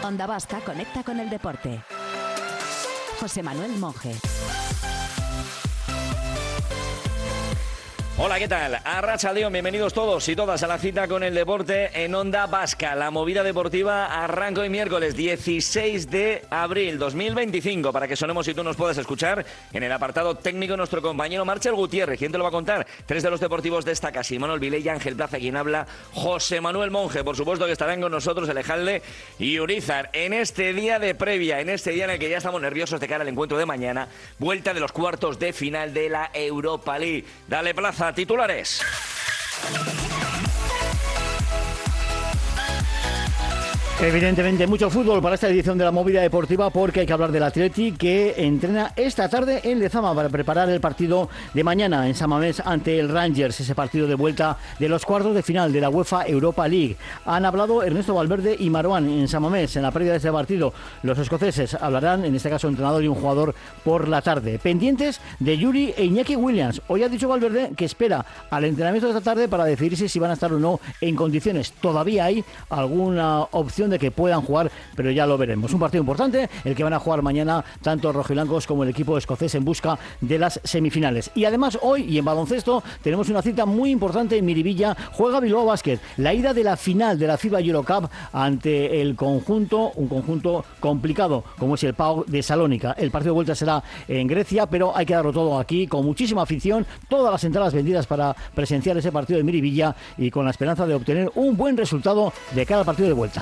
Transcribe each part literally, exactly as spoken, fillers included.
Onda Vasca conecta con el deporte. José Manuel Monje. Hola, ¿qué tal? Arratsaldeon, bienvenidos todos y todas a la cita con el deporte en Onda Vasca. La movida deportiva arranca hoy miércoles dieciséis de abril dos mil veinticinco para que sonemos y tú nos puedas escuchar. En el apartado técnico nuestro compañero Marcel Gutiérrez. ¿Quién te lo va a contar? Tres de los deportivos destaca: Manuel Vilella, Ángel Plaza, quien habla, José Manuel Monje. Por supuesto que estarán con nosotros Elejalde y Urizar en este día de previa, en este día en el que ya estamos nerviosos de cara al encuentro de mañana. Vuelta de los cuartos de final de la Europa League. Dale, Plaza. Titulares. Evidentemente mucho fútbol para esta edición de la movida deportiva, porque hay que hablar del Atleti, que entrena esta tarde en Lezama para preparar el partido de mañana en San Mamés ante el Rangers, ese partido de vuelta de los cuartos de final de la UEFA Europa League. Han hablado Ernesto Valverde y Marouane en San Mamés en la previa de este partido. Los escoceses hablarán, en este caso entrenador y un jugador, por la tarde. Pendientes de Yuri e Iñaki Williams. Hoy ha dicho Valverde que espera al entrenamiento de esta tarde para decidirse si van a estar o no en condiciones. Todavía hay alguna opción de que puedan jugar, pero ya lo veremos. Un partido importante, el que van a jugar mañana tanto rojiblancos como el equipo escocés en busca de las semifinales. Y además hoy, y en baloncesto, tenemos una cita muy importante en Miribilla. Juega Bilbao Basket, la ida de la final de la FIBA Eurocup ante el conjunto, un conjunto complicado como es el PAOK de Salónica. El partido de vuelta será en Grecia, pero hay que darlo todo aquí, con muchísima afición, todas las entradas vendidas para presenciar ese partido de Miribilla y con la esperanza de obtener un buen resultado de cada partido de vuelta.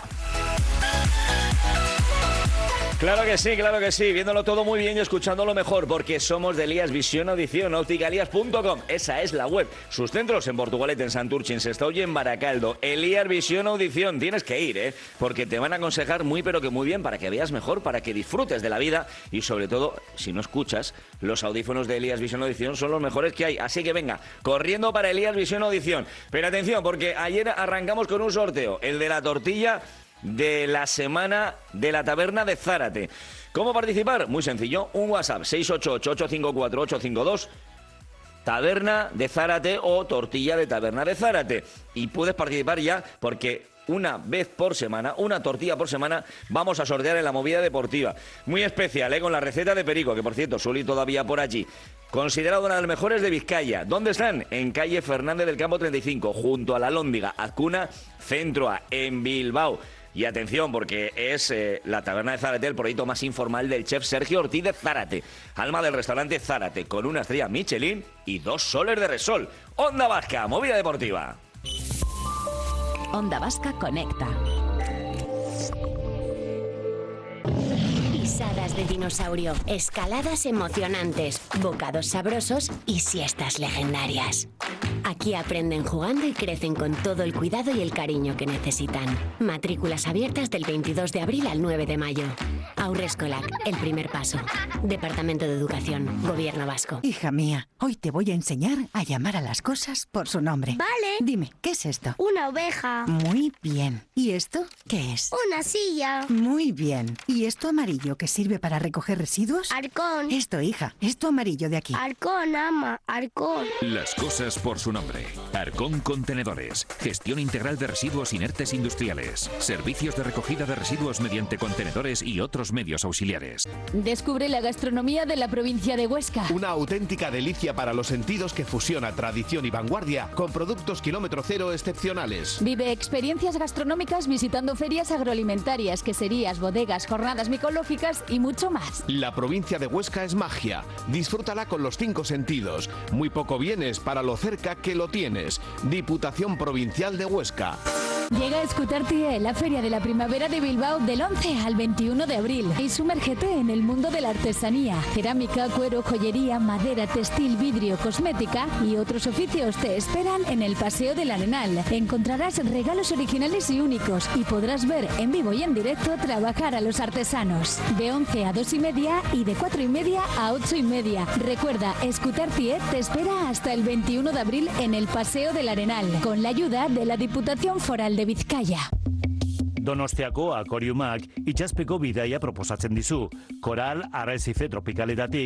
Claro que sí, claro que sí, viéndolo todo muy bien y escuchándolo mejor, porque somos de Elías Visión Audición, óptica elías punto com, esa es la web. Sus centros en Portugalete, en Santurce, en Sestao y en Baracaldo. Elías Visión Audición, tienes que ir, ¿eh? Porque te van a aconsejar muy pero que muy bien para que veas mejor, para que disfrutes de la vida y sobre todo, si no escuchas, los audífonos de Elías Visión Audición son los mejores que hay. Así que venga, corriendo para Elías Visión Audición. Pero atención, porque ayer arrancamos con un sorteo, el de la tortilla de la semana de la taberna de Zárate. ¿Cómo participar? Muy sencillo, un WhatsApp seis ocho ocho, ocho cinco cuatro, ocho cinco dos, taberna de Zárate o tortilla de taberna de Zárate, y puedes participar ya, porque una vez por semana, una tortilla por semana, vamos a sortear en la movida deportiva. Muy especial, ¿eh? Con la receta de Perico, que por cierto, suele ir todavía por allí. Considerado una de las mejores de Vizcaya. ¿Dónde están? En calle Fernández del Campo treinta y cinco, junto a la Lóndiga, Azcuna, Centro A, en Bilbao. Y atención, porque es eh, la taberna de Zárate, el proyecto más informal del chef Sergio Ortiz de Zárate, alma del restaurante Zárate, con una estrella Michelin y dos soles de Resol. Onda Vasca, movida deportiva. Onda Vasca conecta. Pisadas de dinosaurio, escaladas emocionantes, bocados sabrosos y siestas legendarias. Aquí aprenden jugando y crecen con todo el cuidado y el cariño que necesitan. Matrículas abiertas del veintidós de abril al nueve de mayo. Haurreskolak, el primer paso. Departamento de Educación, Gobierno Vasco. Hija mía, hoy te voy a enseñar a llamar a las cosas por su nombre. Vale. Dime, ¿qué es esto? Una oveja. Muy bien. ¿Y esto qué es? Una silla. Muy bien. ¿Y esto amarillo que sirve para recoger residuos? Arcón. Esto, hija, esto amarillo de aquí. Arcón, ama, Arcón. Las cosas por su nombre. Arcón Contenedores. Gestión integral de residuos inertes industriales. Servicios de recogida de residuos mediante contenedores y otros medios auxiliares. Descubre la gastronomía de la provincia de Huesca. Una auténtica delicia para los sentidos que fusiona tradición y vanguardia con productos kilómetro cero excepcionales. Vive experiencias gastronómicas visitando ferias agroalimentarias, queserías, bodegas, jornadas micológicas y mucho más. La provincia de Huesca es magia. Disfrútala con los cinco sentidos. Muy poco vienes para lo cerca que lo tienes. Diputación Provincial de Huesca. Llega a Escutartie, la feria de la primavera de Bilbao, del once al veintiuno de abril, y sumérgete en el mundo de la artesanía. Cerámica, cuero, joyería, madera, textil, vidrio, cosmética y otros oficios te esperan en el Paseo del Arenal. Encontrarás regalos originales y únicos y podrás ver en vivo y en directo trabajar a los artesanos. De once a dos y media y de cuatro y media a ocho y media. Recuerda, Escutartie te espera hasta el veintiuno de abril en el Paseo del Arenal, con la ayuda de la Diputación Foral de Bizkaia. Donostiako akoriumak itxaspeko bidaia proposatzen dizu. Koral arrezife tropikaletatik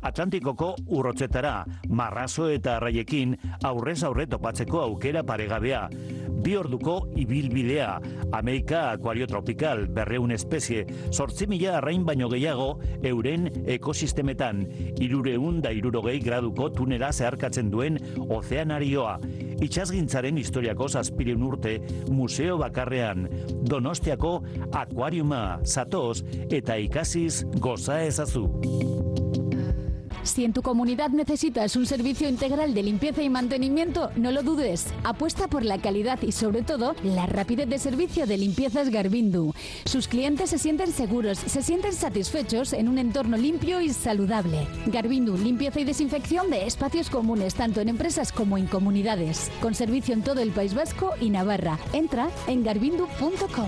Atlantikoko urrotzetara, marrazo eta arraiekin aurrez aurre topatzeko aukera paregabea. Bi orduko ibilbidea, Amerika akuario tropikal, berreun espezie, zortzi mila arrain baino gehiago euren ekosistemetan, irureun da irurogei graduko tunela zeharkatzen duen ozeanarioa. Itxasgintzaren historiako zazpireun urte museo bakarrean, Donostiako akuariuma, zatoz eta ikasiz goza ezazu. Si en tu comunidad necesitas un servicio integral de limpieza y mantenimiento, no lo dudes. Apuesta por la calidad y, sobre todo, la rapidez de servicio de Limpiezas Garvindu. Sus clientes se sienten seguros, se sienten satisfechos en un entorno limpio y saludable. Garvindu, limpieza y desinfección de espacios comunes, tanto en empresas como en comunidades. Con servicio en todo el País Vasco y Navarra. Entra en garvindu punto com.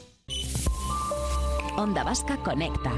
Onda Vasca Conecta.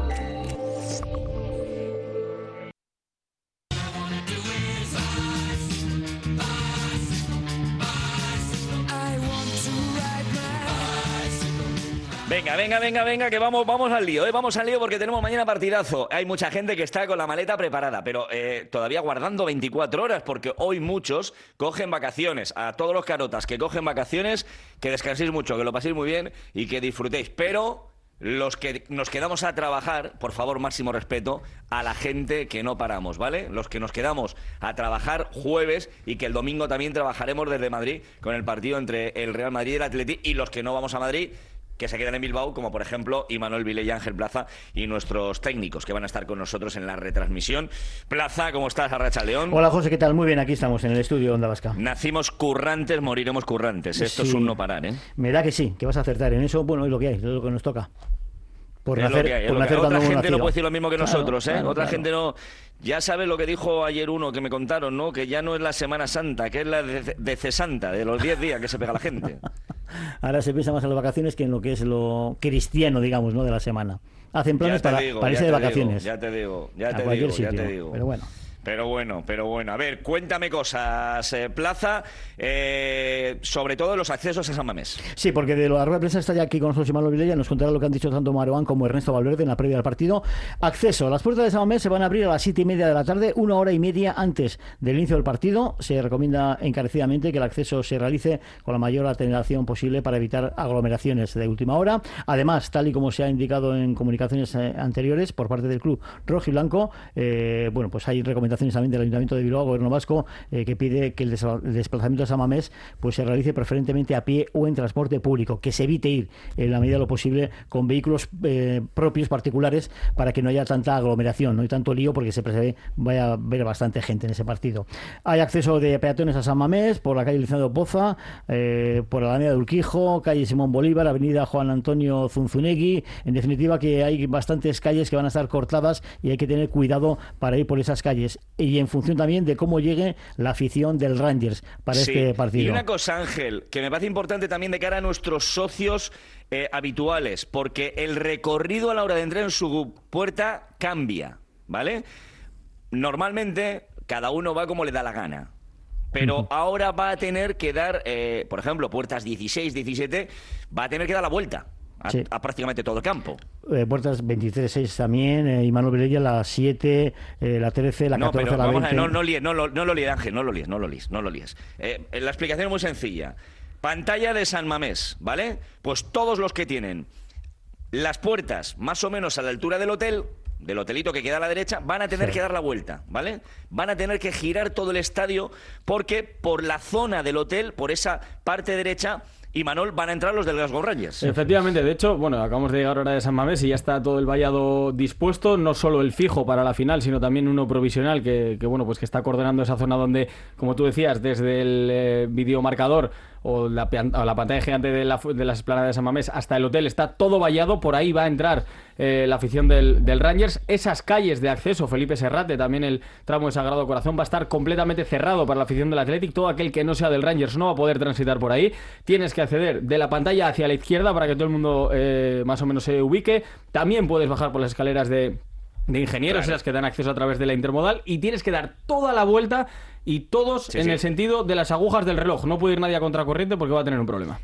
Venga, venga, venga, venga, que vamos, vamos al lío, ¿eh? Vamos al lío porque tenemos mañana partidazo. Hay mucha gente que está con la maleta preparada, pero eh, todavía guardando veinticuatro horas, porque hoy muchos cogen vacaciones. A todos los carotas que cogen vacaciones, que descanséis mucho, que lo paséis muy bien y que disfrutéis. Pero los que nos quedamos a trabajar, por favor, máximo respeto a la gente que no paramos, ¿vale? Los que nos quedamos a trabajar jueves y que el domingo también trabajaremos desde Madrid con el partido entre el Real Madrid y el Atleti, y los que no vamos a Madrid, que se quedan en Bilbao, como por ejemplo Imanol Vilella y Ángel Plaza, y nuestros técnicos que van a estar con nosotros en la retransmisión. Plaza, ¿cómo estás? Arratsaldeón. Hola José, ¿qué tal? Muy bien, aquí estamos en el estudio Onda Vasca. Nacimos currantes, moriremos currantes. Esto sí. Es un no parar, ¿eh? Me da que sí, que vas a acertar en eso. Bueno, es lo que hay, es lo que nos toca. Por es nacer, lo que hay, es por lo que hay. Otra gente nacido. no puede decir lo mismo que claro, nosotros, ¿eh? Claro, Otra claro. gente no... Ya sabes lo que dijo ayer uno que me contaron, ¿no? Que ya no es la Semana Santa, que es la de, de Cesanta, de los diez días que se pega la gente. Ahora se piensa más en las vacaciones que en lo que es lo cristiano, digamos, ¿no? De la semana. Hacen planes para, digo, para irse de vacaciones. Digo, ya te digo, ya a te cualquier digo, sitio, ya te digo. Pero bueno. Pero bueno, pero bueno. A ver, cuéntame cosas, eh, Plaza, eh, sobre todo los accesos a San Mamés. Sí, porque de la rueda de prensa está ya aquí con nosotros Imanol Vilella, nos contará lo que han dicho tanto Maroán como Ernesto Valverde en la previa del partido. Acceso. Las puertas de San Mamés se van a abrir a las siete y media de la tarde, una hora y media antes del inicio del partido. Se recomienda encarecidamente que el acceso se realice con la mayor atención posible para evitar aglomeraciones de última hora. Además, tal y como se ha indicado en comunicaciones eh, anteriores por parte del club rojiblanco, eh, bueno, pues hay recomendaciones también del Ayuntamiento de Bilbao, Gobierno Vasco, eh, que pide que el, des el desplazamiento a San Mamés pues se realice preferentemente a pie o en transporte público, que se evite ir en la medida de lo posible con vehículos eh, propios particulares para que no haya tanta aglomeración, no hay tanto lío, porque se prevé vaya a haber bastante gente en ese partido. Hay acceso de peatones a San Mamés por la calle Licenciado Poza, eh, por la avenida de Urquijo, calle Simón Bolívar, avenida Juan Antonio Zunzunegui. En definitiva, que hay bastantes calles que van a estar cortadas y hay que tener cuidado para ir por esas calles, y en función también de cómo llegue la afición del Rangers para sí. este partido. Y una cosa, Ángel, que me parece importante también de cara a nuestros socios eh, habituales, porque el recorrido a la hora de entrar en su puerta cambia, ¿vale? Normalmente cada uno va como le da la gana, pero uh-huh. ahora va a tener que dar, eh, por ejemplo, puertas dieciséis, diecisiete, va a tener que dar la vuelta a, sí. a prácticamente todo el campo. Eh, puertas veintitrés seis también, eh, Imanol Vilella, la siete, eh, la trece, la catorce, no, pero la vamos veinte... A, no, no, líes, no, lo, no lo líes, Ángel, no lo líes, no lo líes, no lo líes. Eh, la explicación es muy sencilla. Pantalla de San Mamés, ¿vale? Pues todos los que tienen las puertas más o menos a la altura del hotel, del hotelito que queda a la derecha, van a tener sí. que dar la vuelta, ¿vale? Van a tener que girar todo el estadio, porque por la zona del hotel, por esa parte derecha, Imanol, van a entrar los del Glasgow Rangers. Efectivamente, de hecho, bueno, acabamos de llegar ahora de San Mamés y ya está todo el vallado dispuesto, no solo el fijo para la final, sino también uno provisional que, que bueno, pues que está coordinando esa zona donde, como tú decías, desde el eh, videomarcador o la, o la pantalla gigante de, la, de las esplanadas de San Mamés hasta el hotel está todo vallado, por ahí va a entrar eh, la afición del, del Rangers. Esas calles de acceso, Felipe Serrate, también el tramo de Sagrado Corazón, va a estar completamente cerrado para la afición del Athletic. Todo aquel que no sea del Rangers no va a poder transitar por ahí. Tienes que acceder de la pantalla hacia la izquierda para que todo el mundo eh, más o menos se ubique. También puedes bajar por las escaleras de, de ingenieros, claro, esas que dan acceso a través de la intermodal, y tienes que dar toda la vuelta y todos sí, en sí. el sentido de las agujas del reloj. No puede ir nadie a contracorriente porque va a tener un problema.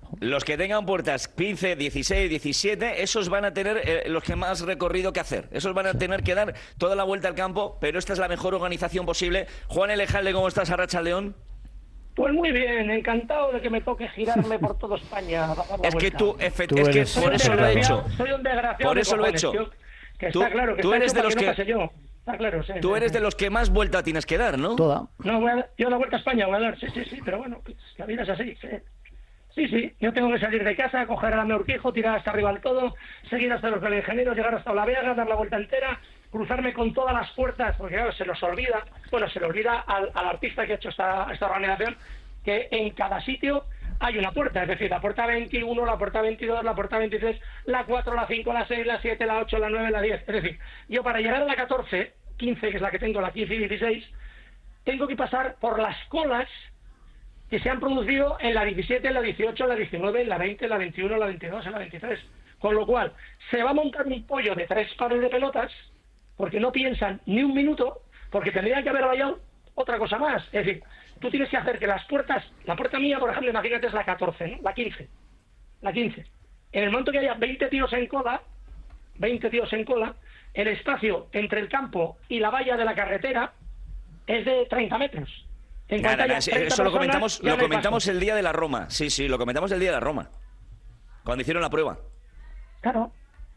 Los que tengan puertas quince, dieciséis, diecisiete, esos van a tener eh, los que más recorrido que hacer. Esos van a tener que dar toda la vuelta al campo, pero esta es la mejor organización posible. Juan Elejalde, ¿cómo estás, Arratsaldeon? Pues muy bien, encantado de que me toque girarme por toda España. Es que tú, efe, tú es que por eso lo he hecho. Soy un desgraciado. Por eso lo he hecho. Yo, que tú, está claro, que tú eres de los que... que no está claro, sí, tú sí, eres sí. de los que más vuelta tienes que dar, ¿no? Toda. No, voy a, yo la vuelta a España voy a dar, sí, sí, sí, pero bueno, la vida es así, sí. Sí, sí, yo tengo que salir de casa, coger a Urquijo, tirar hasta arriba del todo, seguir hasta los ingenieros, llegar hasta Olaveaga, dar la vuelta entera, cruzarme con todas las puertas, porque claro, se nos olvida, bueno, se le olvida al, al artista que ha hecho esta, esta organización, que en cada sitio hay una puerta, es decir, la puerta veintiuno, la puerta veintidós, la puerta veintitrés, la cuatro, la cinco, la seis, la siete, la ocho, la nueve, la diez, es decir, yo para llegar a la catorce, quince, que es la que tengo, la quince y dieciséis, tengo que pasar por las colas que se han producido en la diecisiete, en la dieciocho, en la diecinueve, en la veinte, en la veintiuno, en la veintidós, en la veintitrés. Con lo cual, se va a montar un pollo de tres pares de pelotas, porque no piensan ni un minuto, porque tendrían que haber vallado otra cosa más. Es decir, tú tienes que hacer que las puertas, la puerta mía, por ejemplo, imagínate, es la catorce, ¿no? La quince. La quince. En el momento que haya veinte tíos en cola, veinte tíos en cola, el espacio entre el campo y la valla de la carretera es de treinta metros. En Nada, nada, eso personas, lo comentamos, lo no comentamos el día de la Roma. Sí, sí, lo comentamos el día de la Roma. Cuando hicieron la prueba. Claro.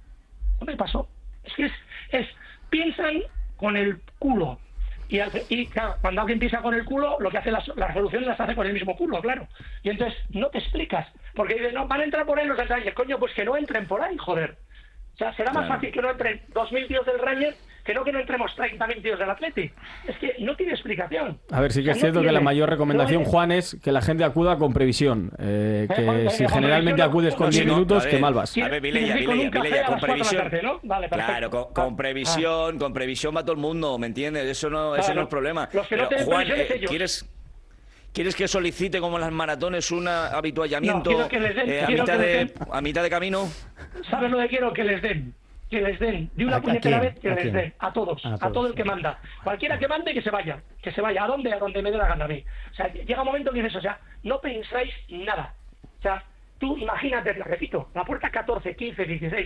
No me pasó. Es que es, es piensan con el culo. Y, y claro, cuando alguien piensa con el culo, lo que hace las, las resoluciones las hace con el mismo culo, claro. Y entonces no te explicas. Porque dicen, no, van a entrar por ahí los del Ranger. Coño, pues que no entren por ahí, joder. O sea, será más Claro. fácil que no entren dos mil tíos del Ranger que no que no entremos treinta mil tíos del Atleti. Es que no tiene explicación. A ver, sí que O es sea, no cierto que la tiene. mayor recomendación, No, Juan, es que la gente acuda con previsión. Eh, Eh, que con- si con generalmente previsión, acudes con no, diez si no, minutos, a que ver, mal vas. A ver, Vilella, Tienes que ir con Vilella, un café Vilella, a con las cuatro de la previsión. tarde, ¿no? Vale, perfecto. Claro, con, con previsión, con previsión va todo el mundo, ¿me entiendes? Eso no, ese Claro. no es problema. Los que no Pero, tienen Juan, previsión es eh, ellos. ¿quieres, ¿quieres que solicite como en las maratones un habituallamiento No, quiero que les den- eh, a, quiero mitad que les de, den. a mitad de camino? ¿Sabes lo que quiero? Que les den. Que les den. De una ¿A- a puñetera quién? vez que ¿A les quién? den. A todos. A A, todos, todo el sí. que manda. Cualquiera que mande, que se vaya. Que se vaya. ¿A dónde? A donde me dé la gana a mí. O sea, llega un momento que dices, o sea, no pensáis nada. O sea, tú imagínate, la repito, la puerta catorce, quince, dieciséis,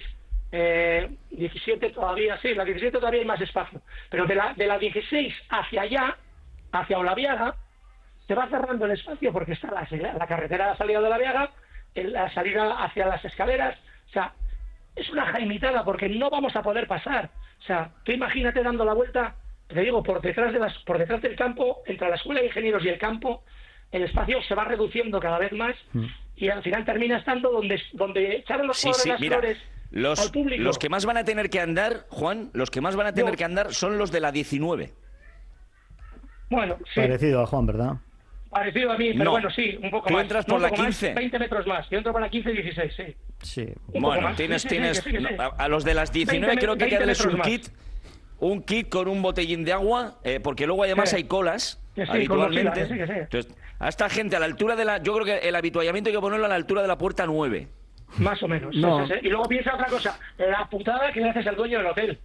eh, diecisiete todavía, sí, la diecisiete todavía hay más espacio. Pero de la, de la dieciséis hacia allá, hacia Olaviaga, se va cerrando el espacio porque está la, la carretera de la salida de Olaviaga, el- la salida hacia las escaleras, o sea, es una jaimitada porque no vamos a poder pasar. O sea, tú imagínate dando la vuelta, te digo, por detrás de las, por detrás del campo, entre la escuela de ingenieros y el campo, el espacio se va reduciendo cada vez más y al final termina estando donde, donde echaron los Sí, jugadores sí, las mira, flores al los, público. los que más van a tener que andar, Juan, los que más van a tener Yo- que andar son los de la diecinueve. Bueno, sí, Parecido a Juan, ¿verdad? parecido a mí, pero No. bueno, sí, un poco Tú más. entras No, por un la poco más, quince. veinte metros más. Yo entro por la quince y dieciséis, sí. Sí. Un poco Bueno, más. tienes, Sí, sí, sí, tienes que sí, que sí. a, a los de las diecinueve veinte, creo que hay que veinte darles un metros kit, un kit con un botellín de agua, eh, porque luego además Sí. hay colas Que sí, con habitualmente. mochila, que sí, que sí. Entonces, a esta gente a la altura de la, yo creo que el habituallamiento hay que ponerlo a la altura de la puerta nueve. Más o menos. No. Sí, sí, sí. Y luego piensa otra cosa, la putada que le haces al dueño del hotel.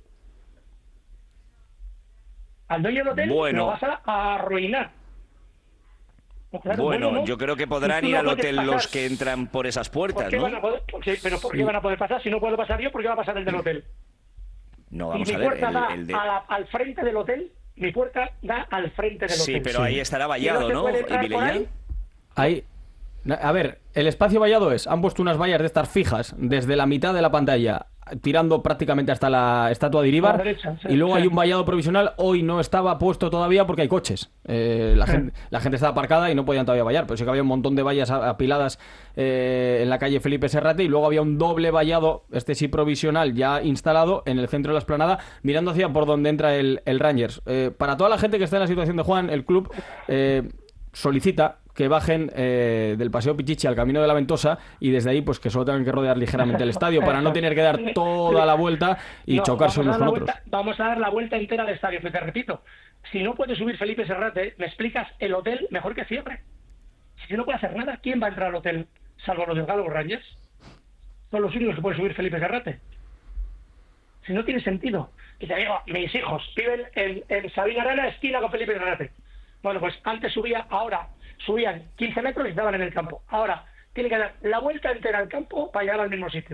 Al dueño del hotel Bueno. lo vas a, a arruinar. No, claro, Bueno, ¿no? yo creo que Y podrán tú ir no al puedes hotel pasar. los que entran por esas ¿Por puertas, qué ¿no? van a poder, por qué- pero ¿por qué van a poder pasar? Si no puedo pasar yo, ¿por qué va a pasar el del hotel? No, Y vamos mi a ver, puerta da el, el de... a la- al frente del hotel, mi puerta da al frente del Sí, hotel. pero ahí estará Y vallado, se ¿no? puede entrar por Vilella? ahí. Hay, a ver, el espacio vallado es, han puesto unas vallas de estas fijas desde la mitad de la pantalla, tirando prácticamente hasta la estatua de Iríbar, A la derecha, sí, y luego sí. hay un vallado provisional. Hoy no estaba puesto todavía porque hay coches. Eh, la, Sí. gente, la gente estaba aparcada y no podían todavía vallar, pero sí que había un montón de vallas a- apiladas eh, en la calle Felipe Serrate, y luego había un doble vallado, este sí provisional, ya instalado en el centro de la explanada, mirando hacia por donde entra el, el Rangers. Eh, para toda la gente que está en la situación de Juan, el club eh, solicita que bajen eh, del Paseo Pichichi al Camino de la Ventosa, y desde ahí pues que solo tengan que rodear ligeramente el estadio para no tener que dar toda la vuelta y No, chocarse vamos a unos dar con la otros. vuelta- vamos a dar la vuelta entera al estadio, pero te repito, si no puede subir Felipe Serrate, me explicas el hotel mejor que cierre. Si no puede hacer nada, ¿quién va a entrar al hotel salvo los delgados Rangers? Son los únicos que puede subir Felipe Serrate. Si no tiene sentido. Y te digo, mis hijos viven en, en Sabina Arana, esquina con Felipe Serrate. Bueno, pues antes subía, ahora subían quince metros y estaban en el campo. Ahora tiene que dar la vuelta entera al campo para llegar al mismo sitio.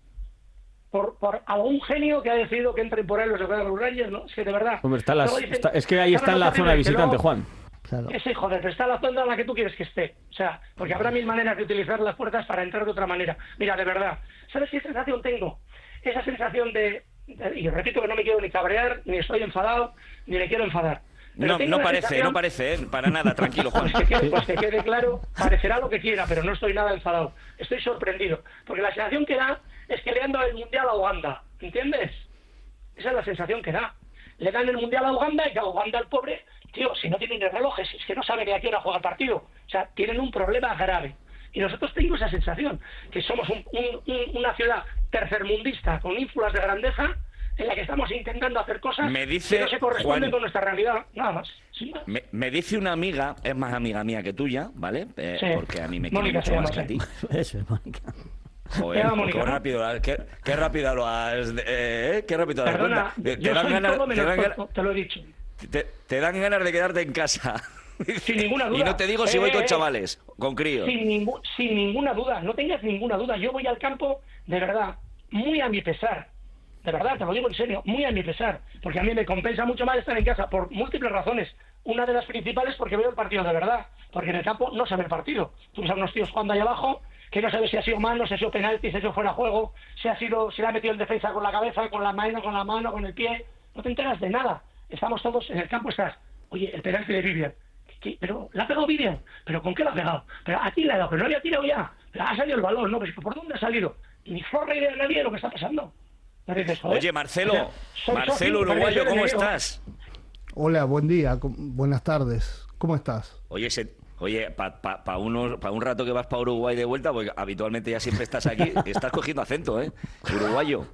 Por, por algún genio que ha decidido que entren por ahí los de los Rangers, ¿no? Es que de verdad... Hombre, está las, dicen, está, es que ahí está en la zona de visitante, Juan. Claro. Ese, joder, pero está la zona en la que tú quieres que esté. O sea, porque habrá mil maneras de utilizar las puertas para entrar de otra manera. Mira, de verdad, ¿sabes qué sensación tengo? Esa sensación de... de y repito que no me quiero ni cabrear, ni estoy enfadado, ni le quiero enfadar. Pero no, no parece, sensación... no parece, ¿eh? Para nada, tranquilo, Juan. Pues que, quede, pues que quede claro, parecerá lo que quiera, pero no estoy nada enfadado. Estoy sorprendido, porque la sensación que da es que le han dado el Mundial a Uganda, ¿entiendes? Esa es la sensación que da. Le dan el Mundial a Uganda y que a Uganda, el pobre, tío, si no tienen ni relojes, es que no sabe ni a qué hora juega el partido. O sea, tienen un problema grave. Y nosotros tenemos esa sensación, que somos un, un, un, una ciudad tercermundista con ínfulas de grandeza, en la que estamos intentando hacer cosas me dice, que no se corresponden Juan, con nuestra realidad, nada más. ¿Sí? Me, me dice una amiga, es más amiga mía que tuya, ¿vale? Eh, sí. Porque a mí me quiere Mónica mucho más que a ti. Eso es Mónica. Joder, qué rápido, qué, qué rápido lo has... Eh, qué rápido lo has Perdona, te, yo te dan soy ganas, todo menos te, dan corto, te lo he dicho. Te, te dan ganas de quedarte en casa. Sin ninguna duda. Y no te digo si eh, voy con eh, chavales, con críos. Sin, ningú, sin ninguna duda, no tengas ninguna duda. Yo voy al campo, de verdad, muy a mi pesar. De verdad, te lo digo en serio, muy a mi pesar. Porque a mí me compensa mucho más estar en casa por múltiples razones. Una de las principales porque veo el partido de verdad. Porque en el campo no se ve el partido. Tú ves a unos tíos jugando ahí abajo que no sabes si ha sido mano, si ha sido penalti, si ha sido fuera de juego, si ha sido, si le ha metido el defensa con la cabeza, con la mano, con la mano, con el pie. No te enteras de nada. Estamos todos en el campo, estás. Oye, el penalti de Vivian. ¿Qué? Pero la ha pegado Vivian. ¿Pero con qué la ha pegado? Pero a ti la ha dado, pero no había tirado ya. Pero ha salido el balón, ¿no? Pero ¿por dónde ha salido? Ni forra idea de nadie de lo que está pasando. Dices, oye, Marcelo, o sea, Marcelo Uruguayo, ¿cómo estás? Hola, buen día, buenas tardes. ¿Cómo estás? Oye, se... Oye, para pa, pa unos, pa un rato que vas para Uruguay de vuelta, porque habitualmente ya siempre estás aquí, estás cogiendo acento, ¿eh? Uruguayo.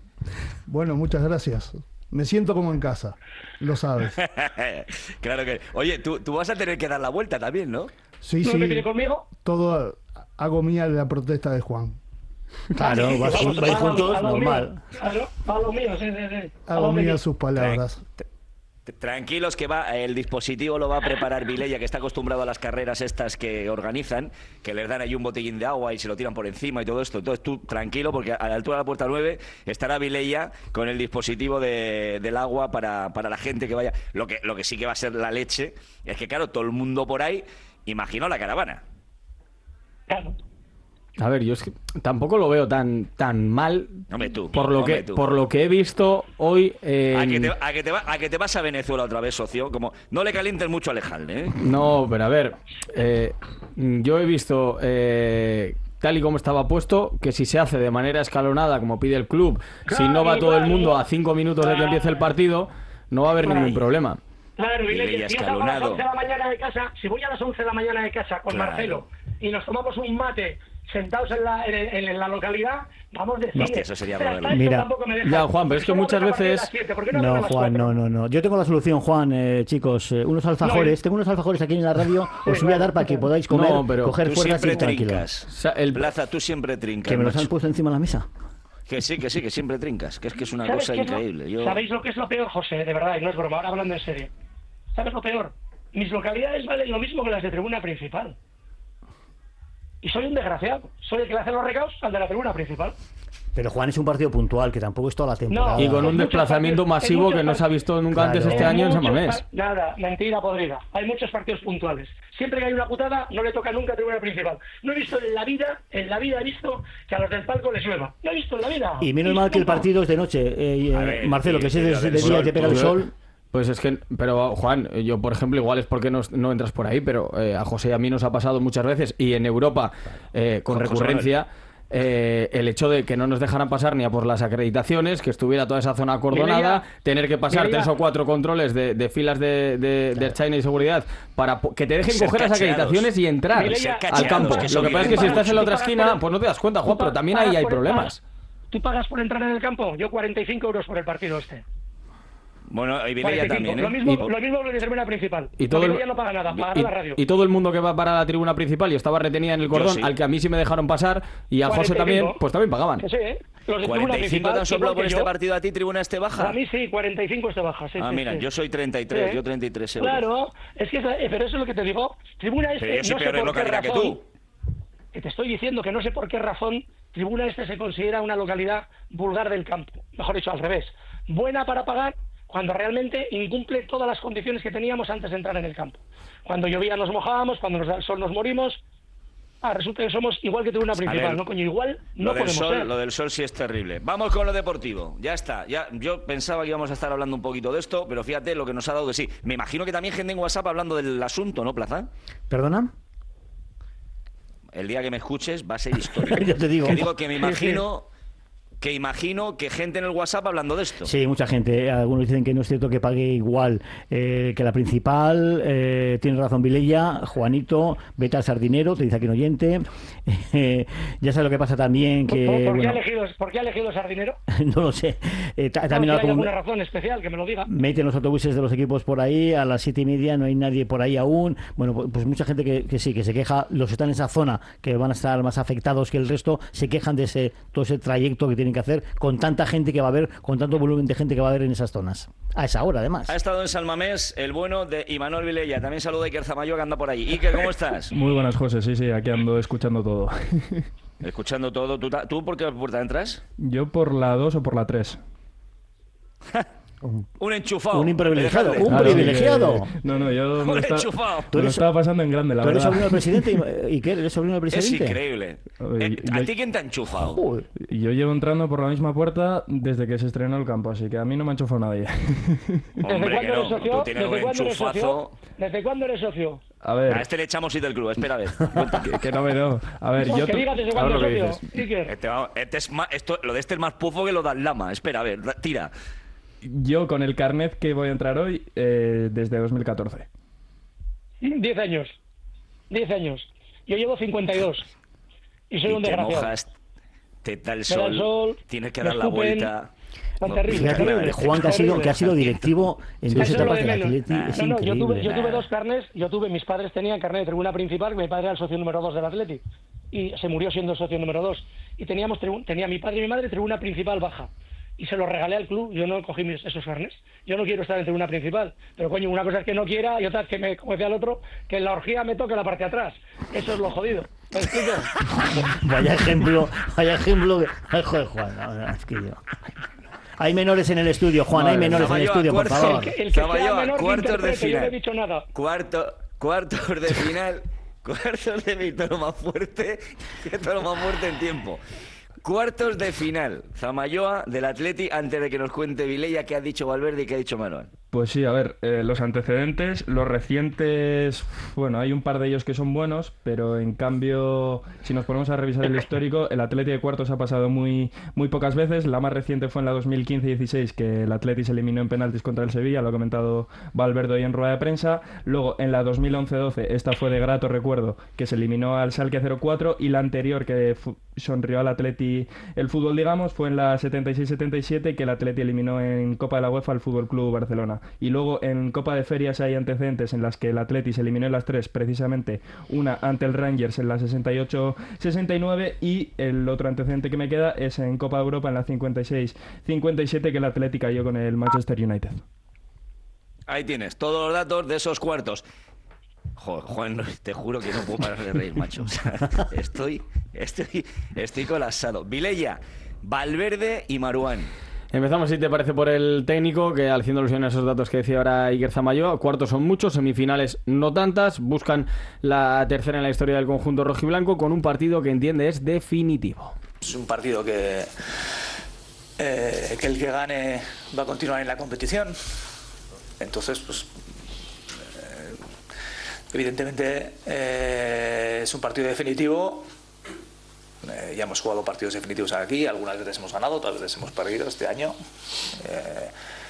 Bueno, muchas gracias. Me siento como en casa, lo sabes. Claro que... Oye, tú, tú vas a tener que dar la vuelta también, ¿no? Sí, ¿No sí. me viene conmigo? Todo hago mía la protesta de Juan. Claro, sí, vas, vamos, vais vamos, juntos, a lo normal. Mío, claro, a lo mío, sí, sí, sí. Hago mía sus palabras. Tranquilos que va, el dispositivo lo va a preparar Vilella, que está acostumbrado a las carreras estas que organizan, que les dan ahí un botellín de agua y se lo tiran por encima y todo esto. Entonces tú tranquilo, porque a la altura de la puerta nueve estará Vilella con el dispositivo de, del agua para, para la gente que vaya. Lo que, lo que sí que va a ser la leche es que, claro, todo el mundo por ahí, imagino la caravana. Claro. A ver, yo es que tampoco lo veo tan tan mal. Hombre, tú, por lo hombre, que tú. por lo que he visto hoy. Eh, ¿A, que te, a, que te va, a que te vas a Venezuela otra vez, socio. Como no le calientes mucho a Alejandro, ¿eh? No, pero a ver, eh, yo he visto eh, tal y como estaba puesto que si se hace de manera escalonada, como pide el club, claro, si no va todo el mundo a cinco minutos de que empiece el partido, no va a haber ningún problema. Claro, y Vilella si yo salgo a las escalonado. once de la mañana de casa, si voy a las once de la mañana de casa con Claro. Marcelo y nos tomamos un mate sentados en la, en, en la localidad, vamos de cine. Hostia, eso sería Pero modelo. hasta esto Mira. tampoco me deja. Ya, Juan, pero es que ¿Cómo muchas que a partir de veces- las siete? ¿Por qué no abren No, a las Juan, cuatro? no, no, no. Yo tengo la solución, Juan, eh, chicos. eh, unos alfajores. Tengo unos alfajores aquí en la radio. Os voy a dar para que podáis comer, No, pero coger Tú fuerzas y siempre tranquilos. trincas. O sea, el- Plaza, tú siempre trincas. Que me los macho. han puesto encima de la mesa. Que sí, que sí, que siempre trincas. Que es que es una ¿Sabes cosa qué es lo- increíble. Yo... ¿Sabéis lo que es lo peor, José? De verdad, y no es broma, ahora hablando en serio. ¿Sabes lo peor? Mis localidades valen lo mismo que las de tribuna principal. Y soy un desgraciado. Soy el que le hace los recaos al de la tribuna principal. Pero Juan es un partido puntual, que tampoco es toda la temporada. Y con un Hay muchos desplazamiento partidos- hay masivo muchos que no se ha visto nunca Claro. antes este Hay año en San muchos Mamés. par- Nada, mentira podrida. Hay muchos partidos puntuales. Siempre que hay una putada, no le toca nunca a tribuna principal. No he visto en la vida, en la vida he visto que a los del palco les llueva. No he visto en la vida. Y menos Y mal que el nunca. partido es de noche. eh, eh, A ver, Marcelo, y- que si y es lo de, del de día y te sol, pega el pues, sol. Pues es que, pero Juan, yo por ejemplo, igual es porque no, no entras por ahí, pero eh, a José y a mí nos ha pasado muchas veces y en Europa eh, con Con José recurrencia eh, el hecho de que no nos dejaran pasar ni a por las acreditaciones, que estuviera toda esa zona acordonada, Mira ya. tener que pasar Mira ya. tres o cuatro controles de, de filas de, de, de China y seguridad para po- que te dejen Ser coger las cacheados. acreditaciones y entrar Mira ya. al Cacheados, campo. que eso Lo que pasa es que si viene. estás en la Tú otra pagas esquina, por- pues no te das cuenta, Juan, tú pero pa- también ahí pagas hay por entrar- problemas. ¿Tú pagas por entrar en el campo? Yo cuarenta y cinco euros por el partido este. Bueno, y Vilella cuarenta y cinco. también, ¿eh? Lo mismo, Y- lo mismo que de tribuna principal. Y todo, Porque el, Vilella no paga nada, pagará y- la radio. y todo el mundo que va para la tribuna principal y estaba retenida en el cordón, sí. al que a mí sí me dejaron pasar y a José cuarenta y también, cinco. pues también pagaban. Que sí, ¿eh? Los de tribuna ¿cuarenta y cinco principal, te han soplado igual por que este yo. partido a ti, tribuna este baja? A mí sí, cuarenta y cinco este baja. Sí, Ah, sí, mira, sí. yo soy treinta y tres, Sí. yo treinta y tres euros. Claro, es que, es- pero eso es lo que te digo. Tribuna este, Pero yo soy no sé peor en por qué localidad que razón. tú. que te estoy diciendo que no sé por qué razón Tribuna Este se considera una localidad vulgar del campo, mejor dicho, al revés, buena para pagar cuando realmente incumple todas las condiciones que teníamos antes de entrar en el campo. Cuando llovía nos mojábamos, cuando nos da el sol nos morimos. Ah, resulta que somos igual que Tribuna Principal, ver, ¿no, coño? Igual no lo del podemos sol, ser. Lo del sol sí es terrible. Vamos con lo deportivo. Ya está. Ya, yo pensaba que íbamos a estar hablando un poquito de esto, pero fíjate lo que nos ha dado de sí. Me imagino que también gente en WhatsApp hablando del asunto, ¿no, Plaza? ¿Perdona? El día que me escuches va a ser histórico. Yo te digo. Que digo que me imagino... que imagino que gente en el WhatsApp hablando de esto. Sí, mucha gente. Algunos dicen que no es cierto que pague igual eh, que la principal. Eh, tiene razón Vilella, Juanito, vete al sardinero, te dice aquí un oyente. Eh, ya sabes lo que pasa también que... ¿Por, por, bueno, qué, ha elegido, ¿Por qué ha elegido sardinero? no lo sé. Eh, ta, No, también si la hay comun- alguna razón especial, que me lo diga. Meten los autobuses de los equipos por ahí, a las siete y media no hay nadie por ahí aún. Bueno, pues, pues mucha gente que, que sí, que se queja, los que están en esa zona, que van a estar más afectados que el resto, se quejan de ese todo ese trayecto que tienen que hacer con tanta gente que va a haber, con tanto volumen de gente que va a haber en esas zonas. A esa hora, además. Ha estado en San Mamés el bueno de Imanol Vilella. También saluda a Iker Zamayo, que anda por ahí. Iker, ¿cómo estás? Muy buenas, José. Sí, sí, aquí ando escuchando todo. Escuchando todo. ¿Tú, ta- ¿Tú por qué puerta entras? Yo por la dos o por la tres. Un enchufado. Un privilegiado. Dejadle. Un Claro, privilegiado. que- No, no, yo me Un lo, está- enchufado. me Tú lo eres- estaba pasando en grande, la ¿Tú eres verdad. sobrino del presidente? ¿Y qué? ¿Eres sobrino del Es presidente? increíble. Oye, Eh, ¿A yo- ti quién te ha enchufado? Joder. Yo llevo entrando por la misma puerta desde que se estrenó el campo, así que a mí no me ha enchufado nadie. ¿Desde Hombre, que cuándo no. eres socio? Tú tienes un ¿Desde cuándo eres socio? enchufazo. ¿Desde cuándo eres socio? A ver, A este le echamos y del club. Espera a ver. que, que no me no. A ver, No, yo... que tu- digas desde a ver cuándo lo que eres socio, dices. Iker. Este, vamos, este es más, esto, lo de este es más pufo que lo de Lama. Espera, a ver, da- tira. Yo con el carnet que voy a entrar hoy, eh, desde dos mil catorce. Diez años. Diez años. Yo llevo cincuenta y dos. Y soy Y un te desgraciado. mojas, te da el Me da sol, el sol, tienes que me dar la escupen. vuelta. Tan No, terrible, Fíjate, terrible. Juan, que ha sido, que ha sido directivo en Eso dos es lo etapas de del menos. Atleti. Es No, no, yo tuve, increíble. yo tuve dos carnés, yo tuve, mis padres tenían carnet de tribuna principal, mi padre era el socio número dos del Atleti, y se murió siendo el socio número dos, y teníamos tribu- tenía mi padre y mi madre tribuna principal baja, y se los regalé al club, yo no cogí mis, esos carnés, yo no quiero estar en tribuna principal, pero coño, una cosa es que no quiera, y otra es que, me, como decía el otro, que en la orgía me toque la parte de atrás, eso es lo jodido, ¿me explico? Vaya ejemplo, vaya ejemplo. que- Ay, joder, Juan, no, no, es que yo... Hay menores en el estudio, Juan, hay Madre menores en el Zamayoa, estudio, por cuarto- favor. El que, el que sea Zamayoa, menor que cuartos de interprete, yo no he final. dicho nada. Cuarto, cuartos de final. Cuartos de final, todo lo más fuerte, que todo lo más fuerte en tiempo. Cuartos de final. Zamayoa del Atleti, antes de que nos cuente Vilella qué ha dicho Valverde y qué ha dicho Manuel. Pues sí, a ver, eh, los antecedentes, los recientes, bueno, hay un par de ellos que son buenos, pero en cambio, si nos ponemos a revisar el histórico, el Atleti de cuartos ha pasado muy, muy pocas veces. La más reciente fue en la dos mil quince dieciséis, que el Atleti se eliminó en penaltis contra el Sevilla, lo ha comentado Valverde hoy en rueda de prensa. Luego, en la dos mil once doce, esta fue de grato recuerdo, que se eliminó al Schalke cero cuatro, y la anterior, que fu- sonrió al Atleti el fútbol, digamos, fue en la setenta y seis setenta y siete, que el Atleti eliminó en Copa de la UEFA al Fútbol Club Barcelona. Y luego en Copa de Ferias hay antecedentes en las que el Atleti se eliminó en las tres, precisamente una ante el Rangers en la sesenta y ocho sesenta y nueve, y el otro antecedente que me queda es en Copa de Europa en la cincuenta y seis cincuenta y siete, que el Atleti cayó con el Manchester United. Ahí tienes todos los datos de esos cuartos. Joder, Juan, no, te juro que no puedo parar de reír, macho. O sea, estoy, estoy, estoy colapsado. Vilella, Valverde y Maruán. Empezamos, si te parece, por el técnico, que haciendo alusión a esos datos que decía ahora Iker Zamayoa, cuartos son muchos, semifinales no tantas, buscan la tercera en la historia del conjunto rojiblanco con un partido que entiende es definitivo. Es un partido que, eh, que el que gane va a continuar en la competición. Entonces, pues, eh, evidentemente eh, es un partido definitivo. Eh, ya hemos jugado partidos definitivos aquí, algunas veces hemos ganado, otras veces hemos perdido este año. Eh,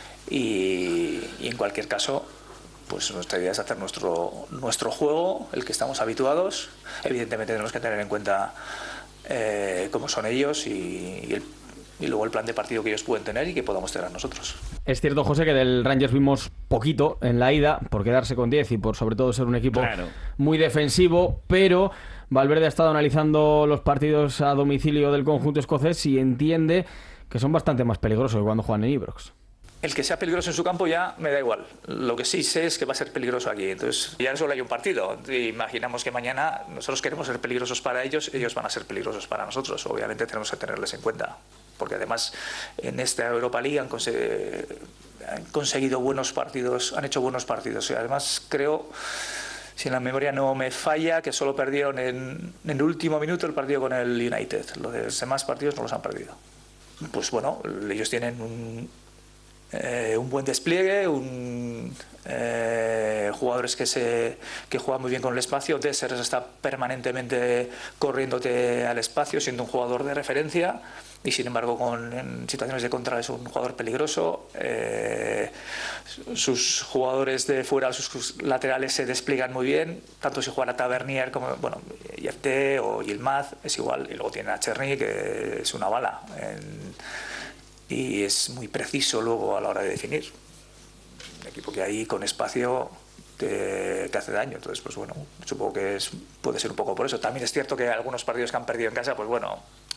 y, y en cualquier caso, pues nuestra idea es hacer nuestro, nuestro juego, el que estamos habituados. Evidentemente tenemos que tener en cuenta eh, cómo son ellos y, y, el, y luego el plan de partido que ellos pueden tener y que podamos tener nosotros. Es cierto, José, que del Rangers vimos poquito en la ida, por quedarse con diez y por sobre todo ser un equipo Claro. muy defensivo, pero Valverde ha estado analizando los partidos a domicilio del conjunto escocés y entiende que son bastante más peligrosos que cuando juegan en Ibrox. El que sea peligroso en su campo ya me da igual. Lo que sí sé es que va a ser peligroso aquí. Entonces, ya solo hay un partido. Imaginamos que mañana nosotros queremos ser peligrosos para ellos, ellos van a ser peligrosos para nosotros. Obviamente tenemos que tenerles en cuenta. Porque además en esta Europa League han, cons han conseguido buenos partidos, han hecho buenos partidos. Y además creo, si la memoria no me falla, que solo perdieron en, en el último minuto el partido con el United. Los demás partidos no los han perdido. Pues bueno, ellos tienen un... Eh, un buen despliegue, un, eh, jugadores que se que juegan muy bien con el espacio. Dessers está permanentemente corriéndote al espacio, siendo un jugador de referencia, y sin embargo con, en situaciones de contra es un jugador peligroso. Eh, sus jugadores de fuera, sus laterales se despliegan muy bien, tanto si juega a Tavernier como bueno, I F T o Yilmaz, es igual. Y luego tiene a Cherny, que es una bala en, y es muy preciso luego a la hora de definir. Un equipo que ahí con espacio te, te hace daño. Entonces, pues bueno, supongo que es, puede ser un poco por eso. También es cierto que algunos partidos que han perdido en casa, pues bueno,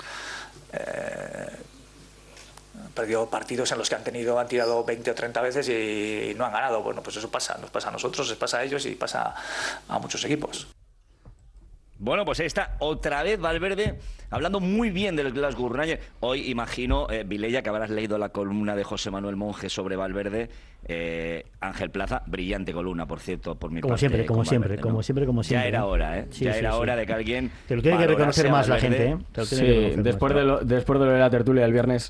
eh, han perdido partidos en los que han tenido, han tirado veinte o treinta veces y, y no han ganado. Bueno, pues eso pasa, nos pasa a nosotros, les pasa a ellos y pasa a muchos equipos. Bueno, pues ahí está otra vez Valverde hablando muy bien del Glasgow Rangers. Hoy imagino, eh, Vilella, que habrás leído la columna de José Manuel Monje sobre Valverde. eh, Ángel Plaza, brillante columna, por cierto, por mi como parte. Siempre, como Valverde, siempre, ¿no? como siempre, como siempre. Ya era hora, ¿eh? Sí, ya sí, era sí. hora de que alguien... Te lo tiene que reconocer más la gente, ¿eh? Te lo tiene sí, que reconocer después, más, de lo, después de lo de la tertulia del viernes...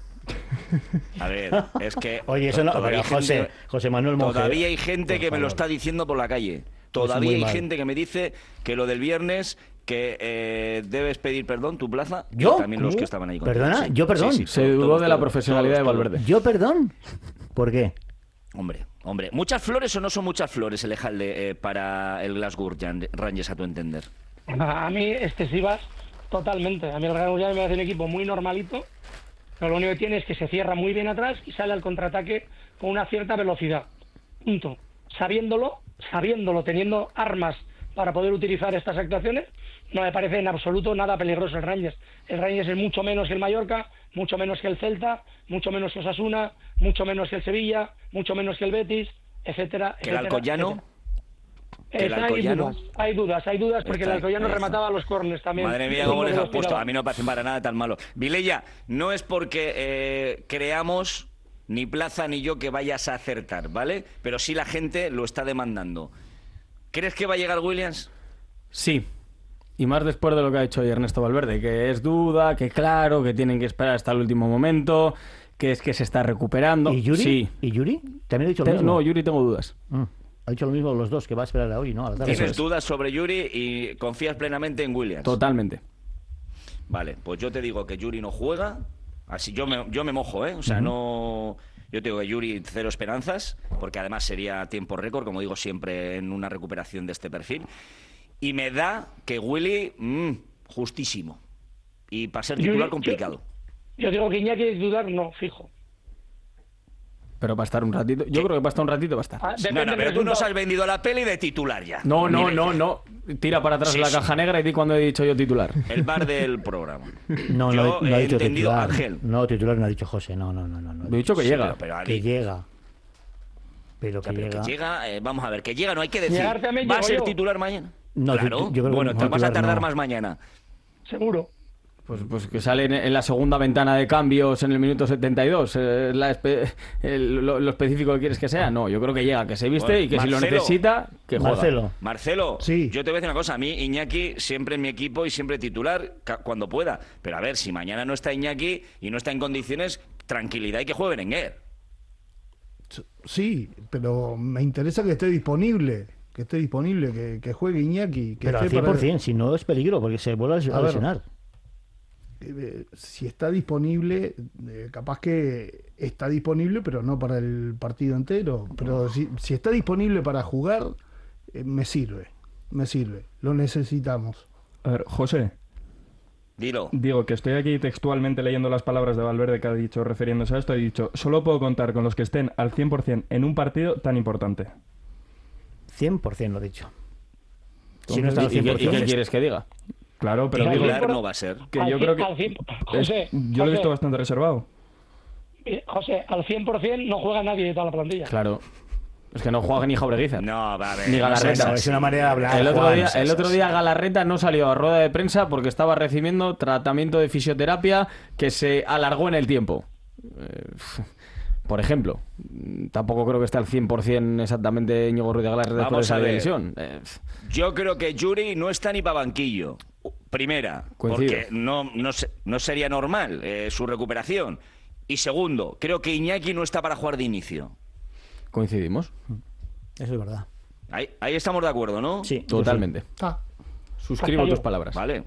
A ver, es que... Oye, eso no... todavía Pero José, gente, José Manuel Monje... Todavía hay gente que me lo está diciendo por la calle. Todavía hay mal. gente que me dice que lo del viernes... que eh, debes pedir perdón, tu Plaza, ¿Yo? y también los que estaban ahí contigo. ¿Perdona? Sí. ¿Yo perdón? Sí, sí, Se todos, dudó todos, de la todos, profesionalidad todos, de Valverde. todos. ¿Yo perdón? ¿Por qué? Hombre, hombre, ¿muchas flores o no son muchas flores, Elejalde, eh, para el Glasgow Rangers, a tu entender? A mí, excesivas, totalmente. A mí el Glasgow Rangers me parece un equipo muy normalito, pero lo único que tiene es que se cierra muy bien atrás y sale al contraataque con una cierta velocidad. Punto. Sabiéndolo, sabiéndolo, teniendo armas para poder utilizar estas actuaciones, no me parece en absoluto nada peligroso el Rangers. El Rangers es mucho menos que el Mallorca, mucho menos que el Celta, mucho menos que Osasuna, mucho menos que el Sevilla, mucho menos que el Betis, etcétera, ¿Que el etcétera, Alcoyano? etcétera. ¿Que el Hay Alcoyano? dudas, hay dudas, hay dudas, porque Está, el Alcoyano ahí está. remataba los córneres también. Madre mía, Uno cómo de les los has puesto. tiraban. A mí no me parece para nada tan malo. Vilella, no es porque eh, creamos, ni Plaza ni yo, que vayas a acertar, ¿vale? Pero sí la gente lo está demandando. ¿Crees que va a llegar Williams? Sí. Y más después de lo que ha dicho hoy Ernesto Valverde, que es duda, que claro, que tienen que esperar hasta el último momento, que es que se está recuperando. ¿Y Yuri? Sí. ¿Y Yuri? ¿También ha dicho lo Te- mismo? no, Yuri tengo dudas. Mm. Ha dicho lo mismo los dos, que va a esperar a hoy, ¿no? A la tarde. Tienes dudas sobre Yuri y confías plenamente en Williams. Totalmente. Vale, pues yo te digo que Yuri no juega. Así yo me, yo me mojo, ¿eh? O sea, Ujú. no... Yo te digo que Yuri cero esperanzas, porque además sería tiempo récord, como digo siempre, en una recuperación de este perfil. Y me da que Willy, mmm, justísimo. Y para ser titular, Yuri, complicado. Yo, yo digo que Iñaki es dudar, no, fijo. Pero para estar un ratito, yo creo que para estar un ratito va a estar. Ah, No, depende no, del pero tú nos resultado. has vendido la peli de titular ya. No, no, Mire, no, no. Tira para atrás Sí, la sí. caja negra y di cuando he dicho yo titular. El bar del programa. No, Yo no, no ha he dicho entendido, titular. Ángel. No, titular no ha dicho José. No, no, no. no, no. He dicho que Sí, llega. pero- pero ha Que dicho- llega. Pero O sea, que pero llega. que llega, eh, vamos a ver, que llega, no hay que decir. Llegar también ¿Va a llego ser yo. titular mañana? No, claro. yo- yo creo que Bueno, no, te vas a titular tardar no. más mañana. Seguro. Pues, pues que sale en, en la segunda ventana de cambios en el minuto setenta y dos. Eh, la espe- el- lo, lo específico que quieres que sea. No, yo creo que llega, que se viste Bueno, y que si lo Marcelo. necesita, que juega. Marcelo. Marcelo, Sí. yo te voy a decir una cosa. A mí, Iñaki, siempre en mi equipo y siempre titular ca- cuando pueda. Pero a ver, si mañana no está Iñaki y no está en condiciones, tranquilidad y que juegue Berenguer. Sí, pero me interesa que esté disponible. Que esté disponible, que, que juegue Iñaki. Que Pero al esté cien para- por ciento, si no es peligro, porque se vuelve a A ver. lesionar. eh, si está disponible, eh, capaz que está disponible, pero no para el partido entero. Pero si, si está disponible para jugar, eh, me sirve, me sirve. Lo necesitamos. A ver, José, Dilo. digo que estoy aquí textualmente leyendo las palabras de Valverde que ha dicho refiriéndose a esto. Ha dicho, solo puedo contar con los que estén al cien por ciento en un partido tan importante. cien por ciento lo he dicho. Si Entonces, no está al ¿Y, qué- cien por y qué ciento. quieres que diga? Claro, pero digo Titular no va a ser. que Al yo cien- creo que... al cien- es- José, yo lo he José. visto bastante reservado. José, al cien por ciento no juega nadie de toda la plantilla. Claro. Es que no juega ni Jaureguizar. No, va a ver. Ni Galarreta. No, es una manera de hablar. El otro, Juan, día, es el otro día Galarreta no salió a rueda de prensa porque estaba recibiendo tratamiento de fisioterapia que se alargó en el tiempo. Eh, por ejemplo, tampoco creo que esté al cien por ciento exactamente Íñigo Ruiz de Galarreta después de Vamos a esa ver. lesión. Eh, Yo creo que Yuri no está ni para banquillo. Primera, Coincido. porque no, no, se- no sería normal eh, su recuperación. Y segundo, creo que Iñaki no está para jugar de inicio. Coincidimos. Eso es verdad. Ahí, ahí estamos de acuerdo, ¿no? Sí, Totalmente. Ah, Suscribo tus palabras. Vale.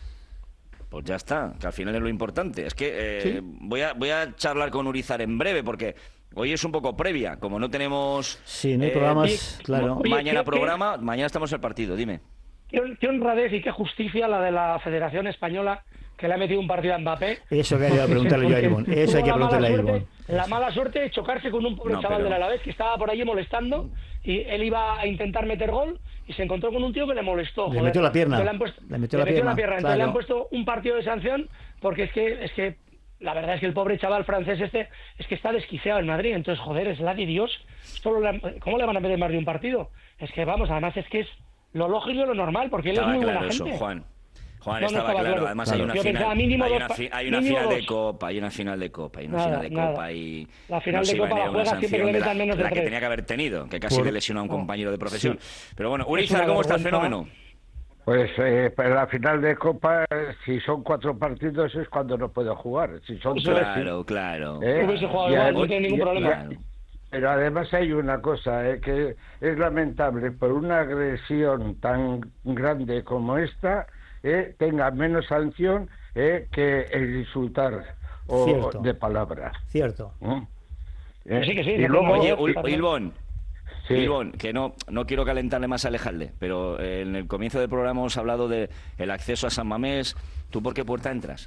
Pues ya está, que al final es lo importante. Es que eh, Sí. voy, a, voy a charlar con Urizar en breve, porque hoy es un poco previa. Como no tenemos... Sí, no hay eh, programas, ma- claro. Oye, Mañana ¿qué- qué- programa, mañana estamos en el partido, dime. Qué, qué honradez y qué justicia la de la Federación Española que le ha metido un partido a Mbappé. Eso que hay que preguntarle yo a Porque Ilbon. Eso hay tuvo que la mala preguntarle a suerte- Ilbon. La mala suerte de chocarse con un pobre No, chaval pero- del Alavés que estaba por allí molestando y él iba a intentar meter gol y se encontró con un tío que le molestó. Le joder. metió la pierna. Entonces Le, han puesto- Le metió le la metió pierna, Entonces le claro. han puesto un partido de sanción porque es que es que la verdad es que el pobre chaval francés este es que está desquiciado en Madrid. Entonces, joder, es la de Dios. Solo le- ¿Cómo le van a meter más de un partido? Es que vamos, además es que es lo lógico y lo normal porque él Estaba es muy claro buena eso, gente. Juan. Juan, No, no estaba, estaba claro. claro. Además Claro. hay una Yo final, pensaba mínimo hay dos una, pa- fi- hay una mínimo final de dos. Copa, hay una final de Copa, hay una Nada, final de nada. Copa y La final no de se iba a Copa la negar una juega siempre que sanción le de metan la, menos de la que tres. tenía que haber tenido, que casi Por- le lesionó a un compañero de profesión. Pero bueno, Es Urizar, una ¿cómo está el vergüenza. fenómeno? Pues eh, para la final de Copa, si son cuatro partidos es cuando no puedo jugar. Si son tres, Claro, sí. claro. ¿Eh? Hubiese jugado Y igual, además- no tiene ningún y- problema. Claro. Pero además hay una cosa, eh, que es lamentable, por una agresión tan grande como esta, eh, tenga menos sanción eh, que el insultar o Cierto. de palabra. Cierto. ¿Mm? Que sí, que sí, y no luego, tengo- Oye, Uy, Ul- Ilbón, Sí. Ilbón, que no, no quiero calentarle más a Alejalde, pero eh, en el comienzo del programa hemos hablado de el acceso a San Mamés. ¿Tú por qué puerta entras?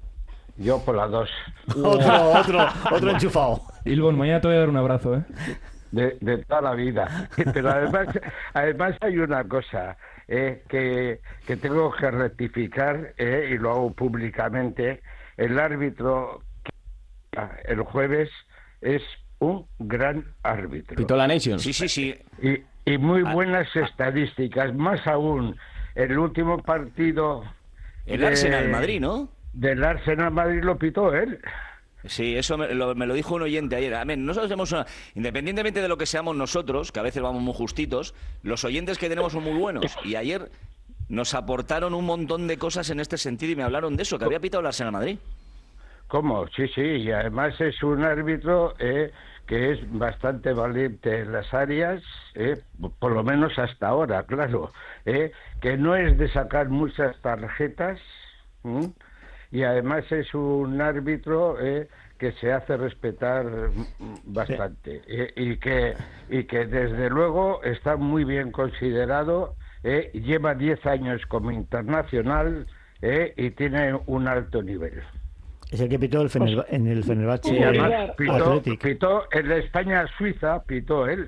yo por las dos. Otro, otro, otro enchufado. Ilbon, mañana te voy a dar un abrazo, ¿eh? De, de toda la vida. Pero además, además hay una cosa eh, que, que tengo que rectificar eh, y lo hago públicamente. El árbitro que el jueves es un gran árbitro. Pitó la Nations. Sí, sí, sí. Y, y muy Ah, buenas estadísticas. Más aún, el último partido... El de- Arsenal Madrid, ¿no? Del Arsenal Madrid lo pitó él. Sí, eso me lo, me lo dijo un oyente ayer. A ver, nosotros tenemos una... Independientemente de lo que seamos nosotros, que a veces vamos muy justitos, los oyentes que tenemos son muy buenos. Y ayer nos aportaron un montón de cosas en este sentido y me hablaron de eso, que había pitado el Arsenal Madrid. ¿Cómo? Sí, sí, y además es un árbitro eh, que es bastante valiente en las áreas, eh, por lo menos hasta ahora, claro, eh, que no es de sacar muchas tarjetas, ¿m? Y además es un árbitro eh, que se hace respetar mm, bastante eh, y que y que desde luego está muy bien considerado, eh, lleva diez años como internacional eh, y tiene un alto nivel. Es el que pitó el Fenerba- en el Fenerbahce Y además pitó, Athletic. pitó en la España-Suiza, pitó él.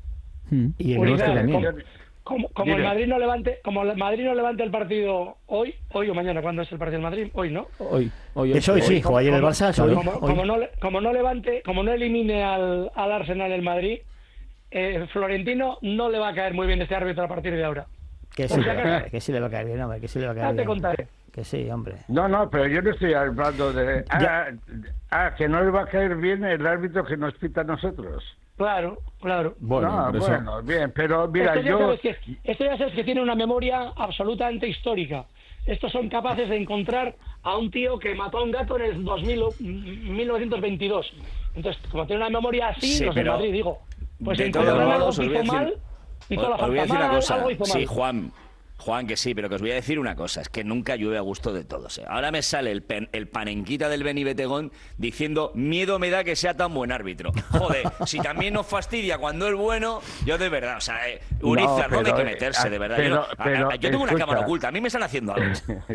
Y el Urizar, Norte también. como, como, como el Dime. Madrid no levante, como el Madrid no levante el partido hoy, hoy o mañana, ¿cuándo es el partido del Madrid? Hoy, ¿no? Hoy, hoy, Es hoy, sí, jugó ayer el Barça, es hoy. Como, hoy. como no, le- como no levante, como no elimine al, al Arsenal el Madrid, eh, Florentino no le va a caer muy bien este árbitro a partir de ahora. Que sí, Por si le va a acaso. caer, que sí le va a caer bien, hombre, que sí le va a caer Ya te bien. contaré. Que sí, hombre. No, no, pero yo no estoy hablando de... Ah, ah, que no le va a caer bien el árbitro que nos pita a nosotros. Claro, claro. Bueno, no, pero eso- bueno, bien, pero mira, esto, ya yo... sabes que, esto ya sabes que tiene una memoria absolutamente histórica. Estos son capaces de encontrar a un tío que mató a un gato en el dos mil, mil novecientos veintidós. Entonces, como tiene una memoria así, Sí, los de pero Madrid, digo, pues de encontrarán todos algo modos, que os voy a hizo decir- mal, hizo os- la os voy a falta decir una mal, cosa. algo hizo mal. Sí, Juan. Juan, que sí, pero que os voy a decir una cosa, es que nunca llueve a gusto de todos. ¿eh? Ahora me sale el, pen- el panenquita del Beni Betegón diciendo, miedo me da que sea tan buen árbitro. Joder, si también nos fastidia cuando es bueno, yo de verdad, o sea, eh, Urizar, No, ¿dónde hay que pero, meterse, eh, de verdad? pero- yo, no- a- pero, a- yo tengo una escucha. cámara oculta, a mí me están haciendo algo.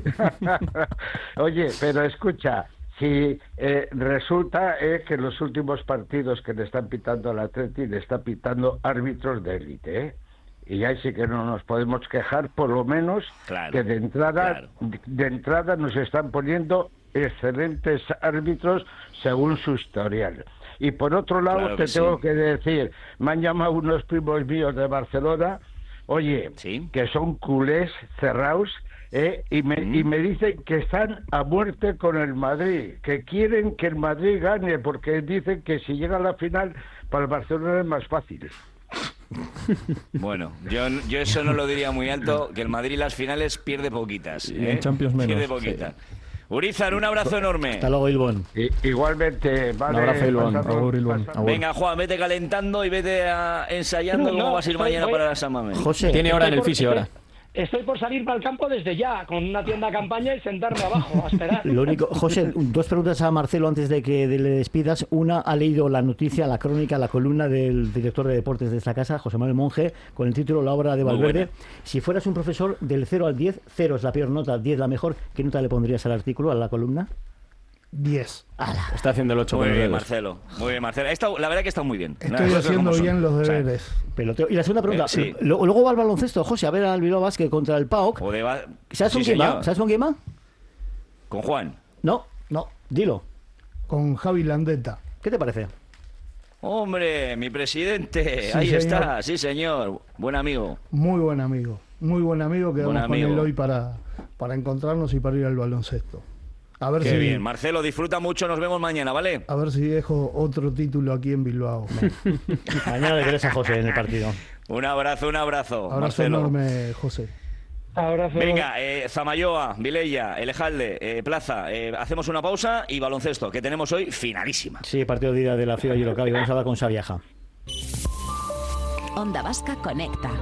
Oye, pero escucha, si eh, resulta eh, que en los últimos partidos que le están pitando al Atleti le está pitando árbitros de élite, ¿eh? Y ahí sí que no nos podemos quejar, por lo menos Claro, que de entrada claro. de, de entrada nos están poniendo excelentes árbitros según su historial. Y por otro lado, Claro te que tengo sí. que decir, me han llamado unos primos míos de Barcelona, oye, ¿Sí? que son culés cerrados, ¿eh? y, me, ¿Mm? y me dicen que están a muerte con el Madrid, que quieren que el Madrid gane, porque dicen que si llega a la final, para el Barcelona es más fácil. Bueno, yo, yo eso no lo diría muy alto, que el Madrid las finales pierde poquitas. Y ¿eh? en Champions menos, Pierde poquitas. Urizar, un abrazo enorme. Hasta luego, Ilbón. I, igualmente, vale. Un abrazo, Ilbón. pasando- Agur, Ilbón. pasando- Agur. Venga, Juan, vete calentando y vete a- ensayando No, cómo no, vas a ir estoy- mañana voy- para la San Mamés. José, Tiene hora en el Estoy por- fisio ahora. Estoy por salir para el campo desde ya, con una tienda a campaña y sentarme abajo a esperar. lo único, José, dos preguntas a Marcelo antes de que le despidas. Una, ha leído la noticia, la crónica, la columna del director de deportes de esta casa, José Manuel Monje, con el título La obra de Muy Valverde. buena. Si fueras un profesor del cero al diez, cero es la peor nota, diez la mejor, ¿qué nota le pondrías al artículo, a la columna? diez. Está haciendo el ocho Muy con los bien, dedos. Marcelo. Muy bien, Marcelo. Ha estado- la verdad que está muy bien. Las Estoy cosas haciendo como son. bien los O sea, deberes. Peloteo. Y la segunda pregunta, Eh, sí. lo- luego va al baloncesto, José, a ver al Bilbao Basket contra el P A O K. o de va- ¿Sabes con Sí, quién va? señor. ¿Sabes con quién va? Con Juan. No, no, dilo. Con Javi Landeta. ¿Qué te parece? Hombre, mi presidente. Sí, Ahí señor. está, sí, señor. Buen amigo. Muy buen amigo. Muy buen amigo. Quedamos Buen con amigo. él hoy para, para encontrarnos y para ir al baloncesto. A ver Qué si bien. Marcelo, disfruta mucho. Nos vemos mañana, ¿vale? a ver si dejo otro título aquí en Bilbao. Mañana le querés a José en el partido. Un abrazo, un abrazo. Abrazo Marcelo. enorme, José. Abrazo. Venga, eh, Zamayoa, Vilella, Elejalde, eh, Plaza, eh, hacemos una pausa y baloncesto, que tenemos hoy finalísima. Sí, partido de ida de la FIBA Eurocup y vamos a hablar con Saviaja. Onda Vasca Conecta.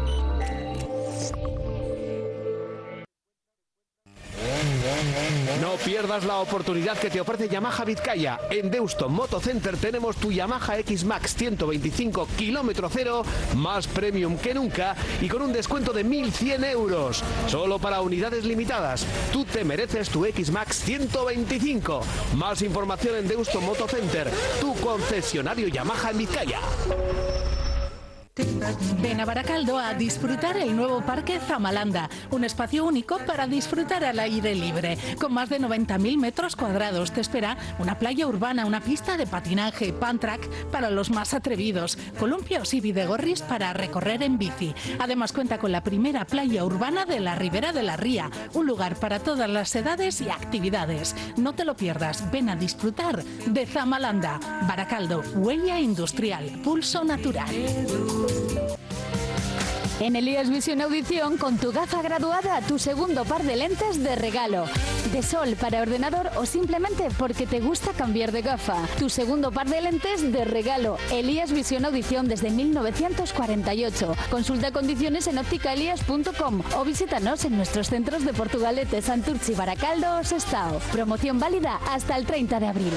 No pierdas la oportunidad que te ofrece Yamaha Vizcaya. En Deusto Moto Center tenemos tu Yamaha X-Max ciento veinticinco kilómetro cero, más premium que nunca y con un descuento de mil cien euros. Solo para unidades limitadas. Tú te mereces tu X-Max ciento veinticinco. Más información en Deusto Moto Center, tu concesionario Yamaha en Vizcaya. Ven a Baracaldo a disfrutar el nuevo Parque Zamalanda, un espacio único para disfrutar al aire libre. Con más de noventa mil metros cuadrados te espera una playa urbana, una pista de patinaje, pan-track para los más atrevidos, columpios y videgorris para recorrer en bici. Además cuenta con la primera playa urbana de la Ribera de la Ría, un lugar para todas las edades y actividades. No te lo pierdas, ven a disfrutar de Zamalanda. Baracaldo, huella industrial, pulso natural. En Elías Visión Audición, con tu gafa graduada, tu segundo par de lentes de regalo. De sol para ordenador o simplemente porque te gusta cambiar de gafa. Tu segundo par de lentes de regalo. Elías Visión Audición desde mil novecientos cuarenta y ocho. Consulta condiciones en óptica elías punto com o visítanos en nuestros centros de Portugalete, Santurchi, Baracaldo o Sestao. Promoción válida hasta el treinta de abril.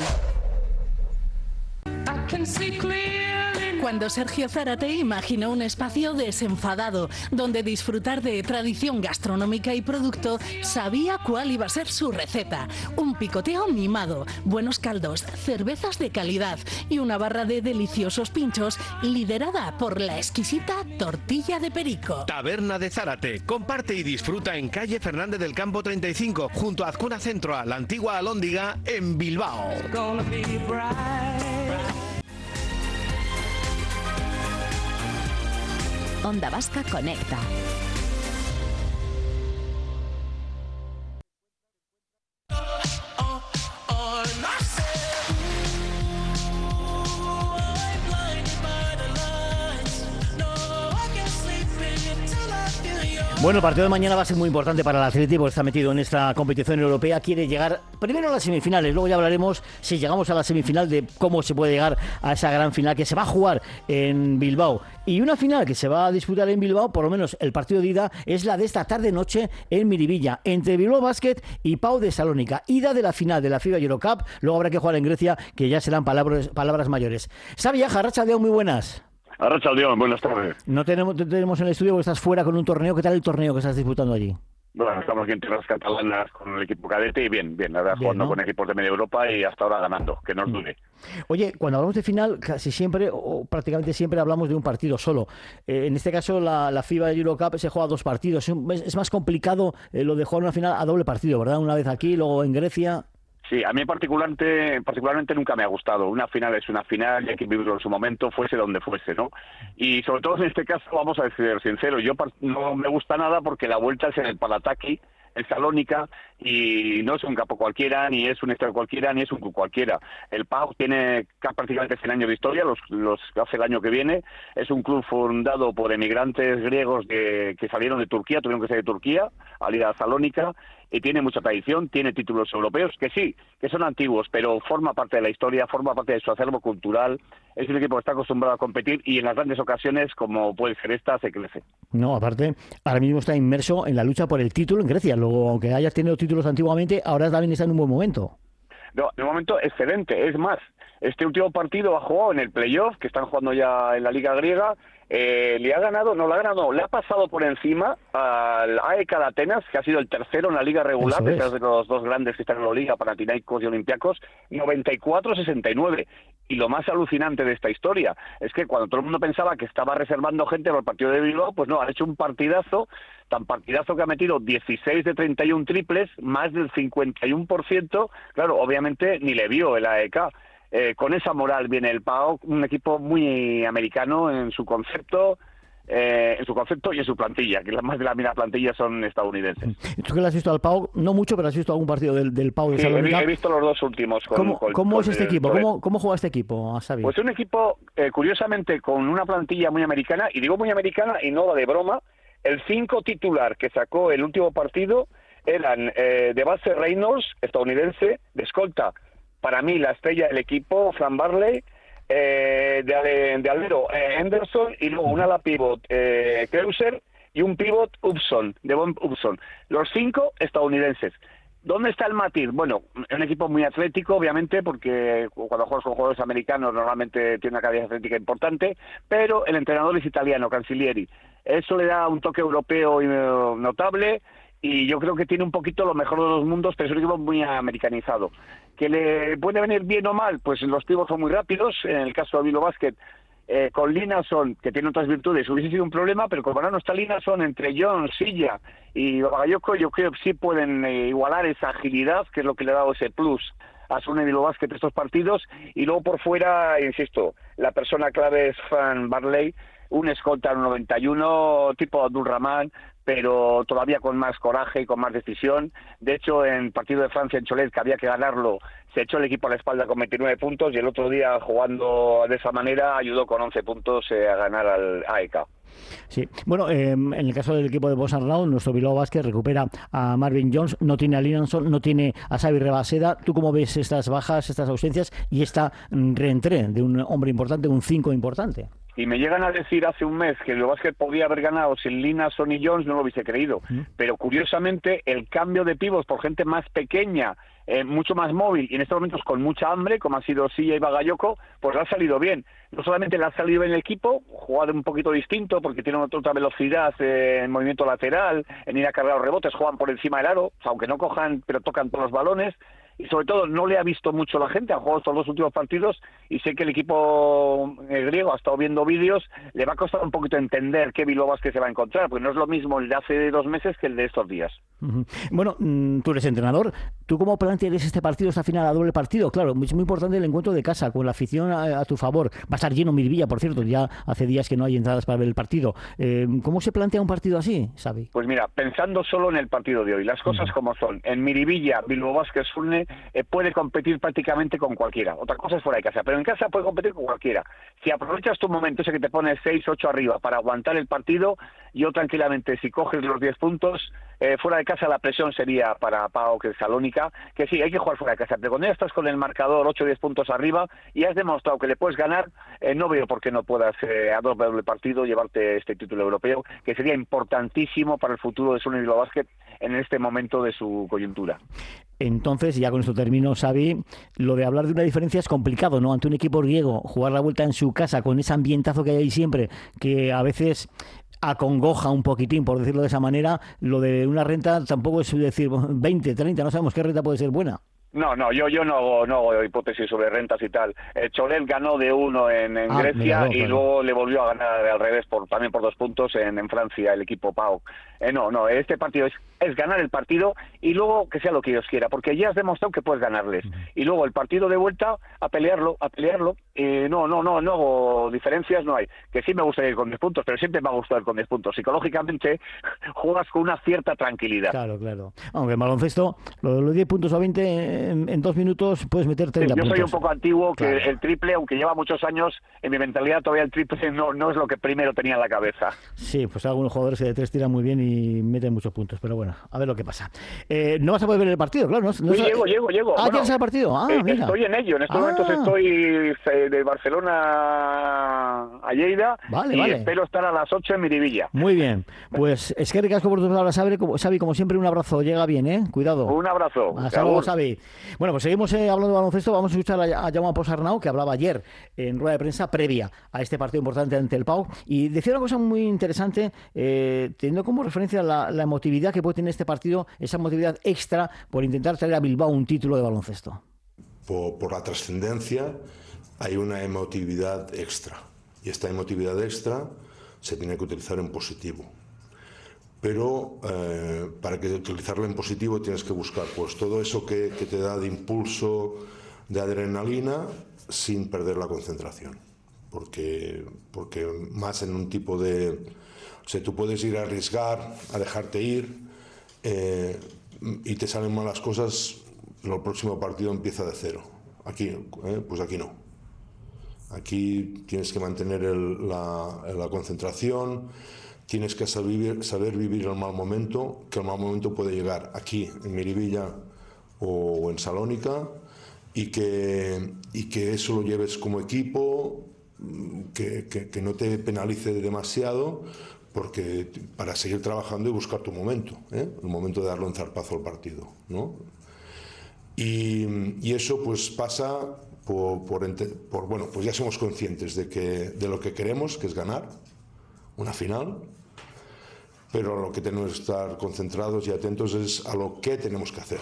Cuando Sergio Zárate imaginó un espacio desenfadado, donde disfrutar de tradición gastronómica y producto, sabía cuál iba a ser su receta. Un picoteo mimado, buenos caldos, cervezas de calidad y una barra de deliciosos pinchos liderada por la exquisita tortilla de perico. Taberna de Zárate. Comparte y disfruta en calle Fernández del Campo treinta y cinco, junto a Azcuna Centro, a la antigua Alhóndiga, en Bilbao. Onda Vasca Conecta. Bueno, el partido de mañana va a ser muy importante para el Atleti porque está metido en esta competición europea. Quiere llegar primero a las semifinales, luego ya hablaremos si llegamos a la semifinal de cómo se puede llegar a esa gran final que se va a jugar en Bilbao. Y una final que se va a disputar en Bilbao, por lo menos el partido de ida, es la de esta tarde-noche en Miribilla, entre Bilbao Basket y Pau de Salónica. Ida de la final de la FIBA Eurocup, luego habrá que jugar en Grecia, que ya serán palabras, palabras mayores. Sabiaja, Arratsaldeon, muy buenas. Arratsaldeon, buenas tardes. No tenemos, te tenemos en el estudio porque estás fuera con un torneo. ¿Qué tal el torneo que estás disputando allí? Bueno, estamos aquí en tierras catalanas con el equipo cadete y bien, bien, la verdad, Bien, jugando ¿no? con equipos de media Europa y hasta ahora ganando, que no os dude. Oye, cuando hablamos de final, casi siempre, o prácticamente siempre, hablamos de un partido solo. Eh, en este caso, la, la FIBA Eurocup se juega a dos partidos. Es, es más complicado eh, lo de jugar una final a doble partido, ¿verdad? Una vez aquí, luego en Grecia. Sí, a mí particularmente, particularmente nunca me ha gustado. Una final es una final y hay que vivirlo en su momento, fuese donde fuese, ¿no? Y sobre todo en este caso, vamos a ser sinceros, yo no me gusta nada porque la vuelta es en el Palataki, en Salónica, y no es un campo cualquiera, ni es un estadio cualquiera, ni es un club cualquiera. El PAOK tiene prácticamente cien años de historia, los, los hace el año que viene. Es un club fundado por emigrantes griegos de, que salieron de Turquía, tuvieron que salir de Turquía al ir a Salónica, y tiene mucha tradición, tiene títulos europeos, que sí, que son antiguos, pero forma parte de la historia, forma parte de su acervo cultural. Es un equipo que está acostumbrado a competir y en las grandes ocasiones, como puede ser esta, se crece. No, aparte, ahora mismo está inmerso en la lucha por el título en Grecia. Luego, aunque hayas tenido títulos antiguamente, ahora también está en un buen momento. No, de momento excelente. Es más, este último partido ha jugado en el playoff, que están jugando ya en la Liga Griega. Eh, le ha ganado, no le ha ganado, le ha pasado por encima al A E K de Atenas, que ha sido el tercero en la liga regular, detrás de los dos grandes que están en la liga, Panathinaikos y Olympiacos, noventa y cuatro a sesenta y nueve. Y lo más alucinante de esta historia es que cuando todo el mundo pensaba que estaba reservando gente para el partido de Bilbao, pues no, ha hecho un partidazo, tan partidazo que ha metido dieciséis de treinta y uno triples, más del cincuenta y uno por ciento, claro, obviamente ni le vio el A E K. Eh, con esa moral viene el PAOK, un equipo muy americano en su concepto, eh, en su concepto y en su plantilla, que las más de la mina plantilla son estadounidenses. ¿Tú que le has visto al PAOK? No mucho, pero has visto algún partido del, del PAOK de sí, Salónica. He, he visto los dos últimos. Con, ¿Cómo, con, ¿cómo con es este el, equipo? con ¿Cómo, ¿Cómo juega este equipo, Xavi? Pues un equipo, eh, curiosamente, con una plantilla muy americana, y digo muy americana y no va de broma. El cinco titular que sacó el último partido eran eh, de base Reynolds, estadounidense, de escolta, para mí la estrella del equipo, Fran Barley, eh, de, de alero eh, Henderson, y luego un ala pivot eh, Kreuser y un pivot Upson, de Von Upson. Los cinco estadounidenses. ¿Dónde está el matiz? Bueno, es un equipo muy atlético, obviamente, porque cuando juegas con jugadores americanos normalmente tiene una calidad atlética importante, pero el entrenador es italiano, Cancellieri. Eso le da un toque europeo notable, y yo creo que tiene un poquito lo mejor de los mundos, pero es un equipo muy americanizado. ¿Que le puede venir bien o mal? Pues los pivots son muy rápidos. En el caso de Bilbao Basket, eh, con Linason, que tiene otras virtudes, hubiese sido un problema, pero como ahora no está Linason, entre Jones, Silla y Bagayoko, yo creo que sí pueden eh, igualar esa agilidad, que es lo que le ha dado ese plus a Asuna y Bilbao Basket estos partidos. Y luego por fuera, insisto, la persona clave es Fran Barley, un escolta en noventa y uno, tipo Abdulrahman, pero todavía con más coraje y con más decisión. De hecho, en el partido de Francia en Cholet, que había que ganarlo, se echó el equipo a la espalda con veintinueve puntos, y el otro día, jugando de esa manera, ayudó con once puntos eh, a ganar al A E K. Sí, bueno, eh, en el caso del equipo de Boston Round, nuestro Bilbao Basket recupera a Marvin Jones, no tiene a Linanson, no tiene a Xavi Rebaseda. ¿Tú cómo ves estas bajas, estas ausencias y esta reentré de un hombre importante, un cinco importante? Y me llegan a decir hace un mes que el Basket podía haber ganado sin Linason y Jones, no lo hubiese creído. ¿Mm? Pero curiosamente, el cambio de pivos por gente más pequeña, eh, mucho más móvil, y en estos momentos con mucha hambre, como ha sido Silla y Bagayoko, pues le ha salido bien. No solamente le ha salido bien el equipo, jugado un poquito distinto, porque tiene otra velocidad eh, en movimiento lateral, en ir a cargar los rebotes, juegan por encima del aro, aunque no cojan, pero tocan todos los balones. Y sobre todo no le ha visto mucho la gente, ha jugado estos dos últimos partidos, y sé que el equipo eh, griego ha estado viendo vídeos, le va a costar un poquito entender qué Bilbao Basket se va a encontrar, porque no es lo mismo el de hace dos meses que el de estos días. Uh-huh. Bueno, tú eres entrenador, ¿tú cómo plantearías este partido, esta final a doble partido? Claro, es muy importante el encuentro de casa, con la afición a, a tu favor. Va a estar lleno Miribilla, por cierto, ya hace días que no hay entradas para ver el partido. Eh, ¿Cómo se plantea un partido así, Xavi? Pues mira, pensando solo en el partido de hoy, las cosas uh-huh. como son. En Miribilla, Bilbao Basket Surne eh, puede competir prácticamente con cualquiera. Otra cosa es fuera de casa, pero en casa puede competir con cualquiera. Si aprovechas tu momento ese que te pones seis, ocho arriba para aguantar el partido, yo tranquilamente, si coges los diez puntos, eh, fuera de casa la presión sería para PAOK que Salónica, que sí, hay que jugar fuera de casa, pero cuando ya estás con el marcador ocho o diez puntos arriba y has demostrado que le puedes ganar, eh, no veo por qué no puedas eh, a doble partido llevarte este título europeo, que sería importantísimo para el futuro de Asuna y Bilbao Basket en este momento de su coyuntura. Entonces, ya con esto termino, Xavi, lo de hablar de una diferencia es complicado, ¿no? Ante un equipo griego, jugar la vuelta en su casa con ese ambientazo que hay ahí siempre, que a veces acongoja un poquitín, por decirlo de esa manera, lo de una renta tampoco es decir veinte, treinta, no sabemos qué renta puede ser buena. No, no, yo yo no hago, no hago hipótesis sobre rentas y tal. El Cholet ganó de uno en, en Ah, Grecia mira, no, y claro. luego le volvió a ganar al revés por también por dos puntos en, en Francia, el equipo Pau. Eh, no, no, este partido es, es ganar el partido y luego que sea lo que Dios quiera, porque ya has demostrado que puedes ganarles. Y luego el partido de vuelta, a pelearlo, a pelearlo. Eh, no, no, no, no hago diferencias, no hay. Que sí me gusta ir con diez puntos, pero siempre me ha gustado ir con diez puntos. Psicológicamente juegas con una cierta tranquilidad. Claro, claro. Aunque en baloncesto, lo de los diez puntos a veinte, en, en dos minutos puedes meter Sí, treinta yo puntos. soy un poco antiguo, que Claro. el triple, aunque lleva muchos años, en mi mentalidad todavía el triple no, no es lo que primero tenía en la cabeza. Sí, pues hay algunos jugadores que de tres tiran muy bien y meten muchos puntos, pero bueno, a ver lo que pasa. Eh, no vas a poder ver el partido, claro. No, no Sí, sa- llego, llego, llego. Ah, Bueno, ¿quieres el partido? Ah, eh, mira. estoy en ello. En estos Ah. momentos estoy eh, de Barcelona a Lleida Vale, y vale. espero estar a las ocho en Miribilla. Muy bien. Pues es que ricasco por tus palabras, Xavi, como, Xavi, como siempre, un abrazo. Llega bien, ¿eh? Cuidado. Un abrazo. Hasta luego, Agur. Xavi. Bueno, pues seguimos eh, hablando de baloncesto. Vamos a escuchar a, a Jaume Posarnau, que hablaba ayer en rueda de prensa previa a este partido importante ante el Pau. Y decía una cosa muy interesante, eh, teniendo como referencia la, la emotividad que puede tener este partido, esa emotividad extra por intentar traer a Bilbao un título de baloncesto. Por, por la trascendencia hay una emotividad extra. Y esta emotividad extra se tiene que utilizar en positivo. Pero eh, para que utilizarlo en positivo tienes que buscar pues todo eso que, que te da de impulso, de adrenalina, sin perder la concentración. Porque, porque más en un tipo de... O sea, tú puedes ir a arriesgar, a dejarte ir, eh, y te salen malas cosas, el próximo partido empieza de cero. Aquí, eh, pues aquí no. Aquí tienes que mantener el, la, la concentración, tienes que saber vivir, saber vivir el mal momento, que el mal momento puede llegar aquí, en Miribilla o en Salónica, y que, y que eso lo lleves como equipo, que, que, que no te penalice demasiado, porque para seguir trabajando y buscar tu momento, ¿eh? El momento de darle un zarpazo al partido, ¿no? Y, y eso pues pasa por, por, por, bueno, pues ya somos conscientes de, que, de lo que queremos, que es ganar una final, pero a lo que tenemos que estar concentrados y atentos es a lo que tenemos que hacer.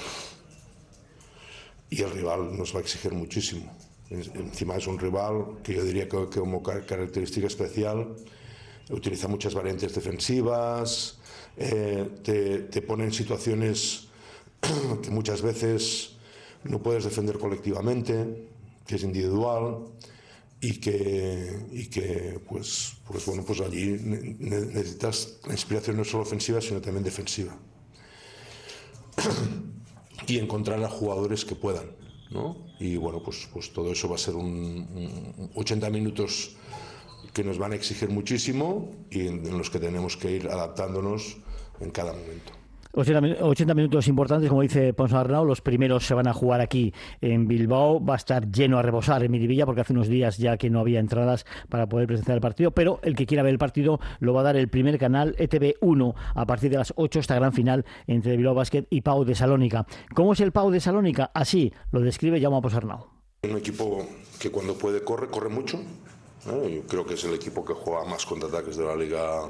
Y el rival nos va a exigir muchísimo. Encima es un rival que yo diría que, que como característica especial utiliza muchas variantes defensivas, eh, te, te pone en situaciones que muchas veces no puedes defender colectivamente, que es individual y que, y que pues, pues, bueno, pues allí necesitas la inspiración no solo ofensiva sino también defensiva. Y encontrar a jugadores que puedan, ¿no? Y bueno, pues, pues todo eso va a ser un, un ochenta minutos que nos van a exigir muchísimo y en, en los que tenemos que ir adaptándonos en cada momento. ochenta minutos importantes, como dice Ponce Arnau. Los primeros se van a jugar aquí en Bilbao. Va a estar lleno a rebosar en Miribilla, porque hace unos días ya que no había entradas para poder presenciar el partido. Pero el que quiera ver el partido lo va a dar el primer canal, E T V uno, a partir de las ocho, esta gran final entre Bilbao Basket y Pau de Salónica. ¿Cómo es el Pau de Salónica? Así lo describe Jaume Ponce Arnau. Un equipo que cuando puede corre, corre mucho. ¿eh? Yo creo que es el equipo que juega más contraataques de la liga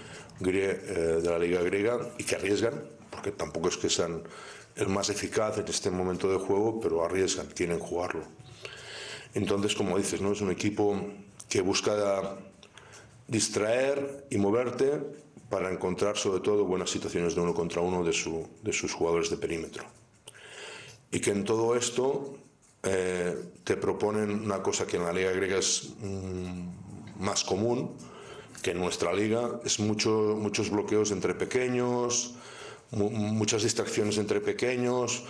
de la liga griega y que arriesgan, porque tampoco es que sean el más eficaz en este momento de juego, pero arriesgan, quieren jugarlo. Entonces, como dices, ¿no? Es un equipo que busca distraer y moverte para encontrar sobre todo buenas situaciones de uno contra uno de, su, de sus jugadores de perímetro. Y que en todo esto eh, te proponen una cosa que en la liga griega es mmm, más común que en nuestra liga, es mucho, muchos bloqueos entre pequeños, mu muchas distracciones entre pequeños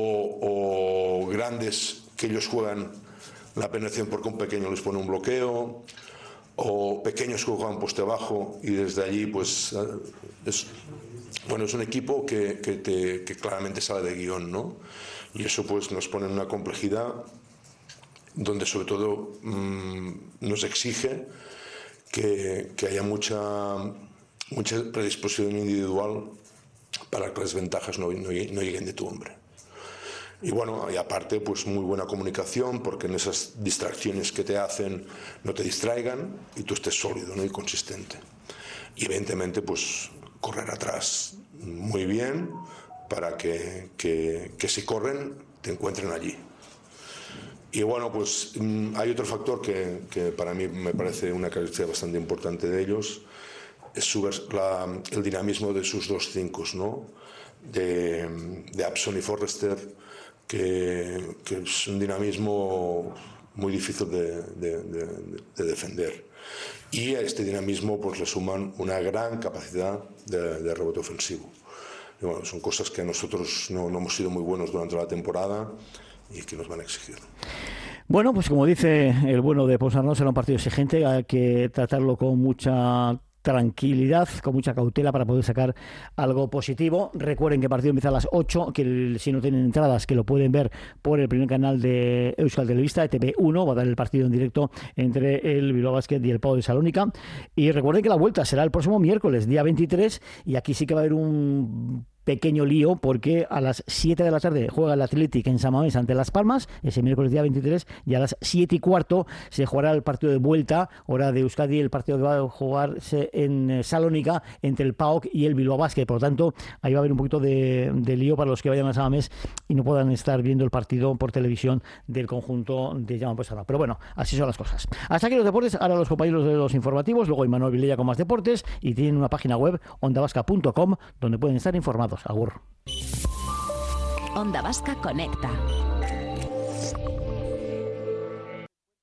o, o grandes que ellos juegan la penetración porque un pequeño les pone un bloqueo, o pequeños que juegan poste bajo y desde allí pues es, bueno, es un equipo que, que, te, que claramente sale de guión, ¿no? Y eso pues nos pone en una complejidad donde sobre todo mmm, nos exige Que, que haya mucha, mucha predisposición individual para que las ventajas no, no, no lleguen de tu hombre. Y bueno, y aparte, pues muy buena comunicación, porque en esas distracciones que te hacen no te distraigan y tú estés sólido, ¿no? Y consistente. Y evidentemente, pues correr atrás muy bien para que, que, que si corren te encuentren allí. Y bueno, pues hay otro factor que, que para mí me parece una característica bastante importante de ellos, es su, la, el dinamismo de sus dos cinco, ¿no? De, de Abson y Forrester, que, que es un dinamismo muy difícil de, de, de, de defender. Y a este dinamismo pues le suman una gran capacidad de, de rebote ofensivo. Y bueno, son cosas que nosotros no, no hemos sido muy buenos durante la temporada y que nos van a exigir. Bueno, pues como dice el bueno de Ponsarnau, será un partido exigente, hay que tratarlo con mucha tranquilidad, con mucha cautela para poder sacar algo positivo. Recuerden que el partido empieza a las ocho, que el, si no tienen entradas, que lo pueden ver por el primer canal de Euskal Telebista, E T V uno, va a dar el partido en directo entre el Bilbao Basket y el Pau de Salónica. Y recuerden que la vuelta será el próximo miércoles, día veintitrés, y aquí sí que va a haber un pequeño lío porque a las siete de la tarde juega el Athletic en San Mamés ante Las Palmas, ese miércoles día veintitrés, y a las siete y cuarto se jugará el partido de vuelta, hora de Euskadi, el partido que va a jugarse en Salónica entre el P A O K y el Bilbao Basket. Por lo tanto, ahí va a haber un poquito de, de lío para los que vayan a San Mamés y no puedan estar viendo el partido por televisión del conjunto de Llama Posada. Pero bueno, así son las cosas. Hasta aquí los deportes, ahora los compañeros de los informativos, luego Imanol Vilella con más deportes, y tienen una página web, onda vasca punto com, donde pueden estar informados. Agur. Onda Vasca Conecta.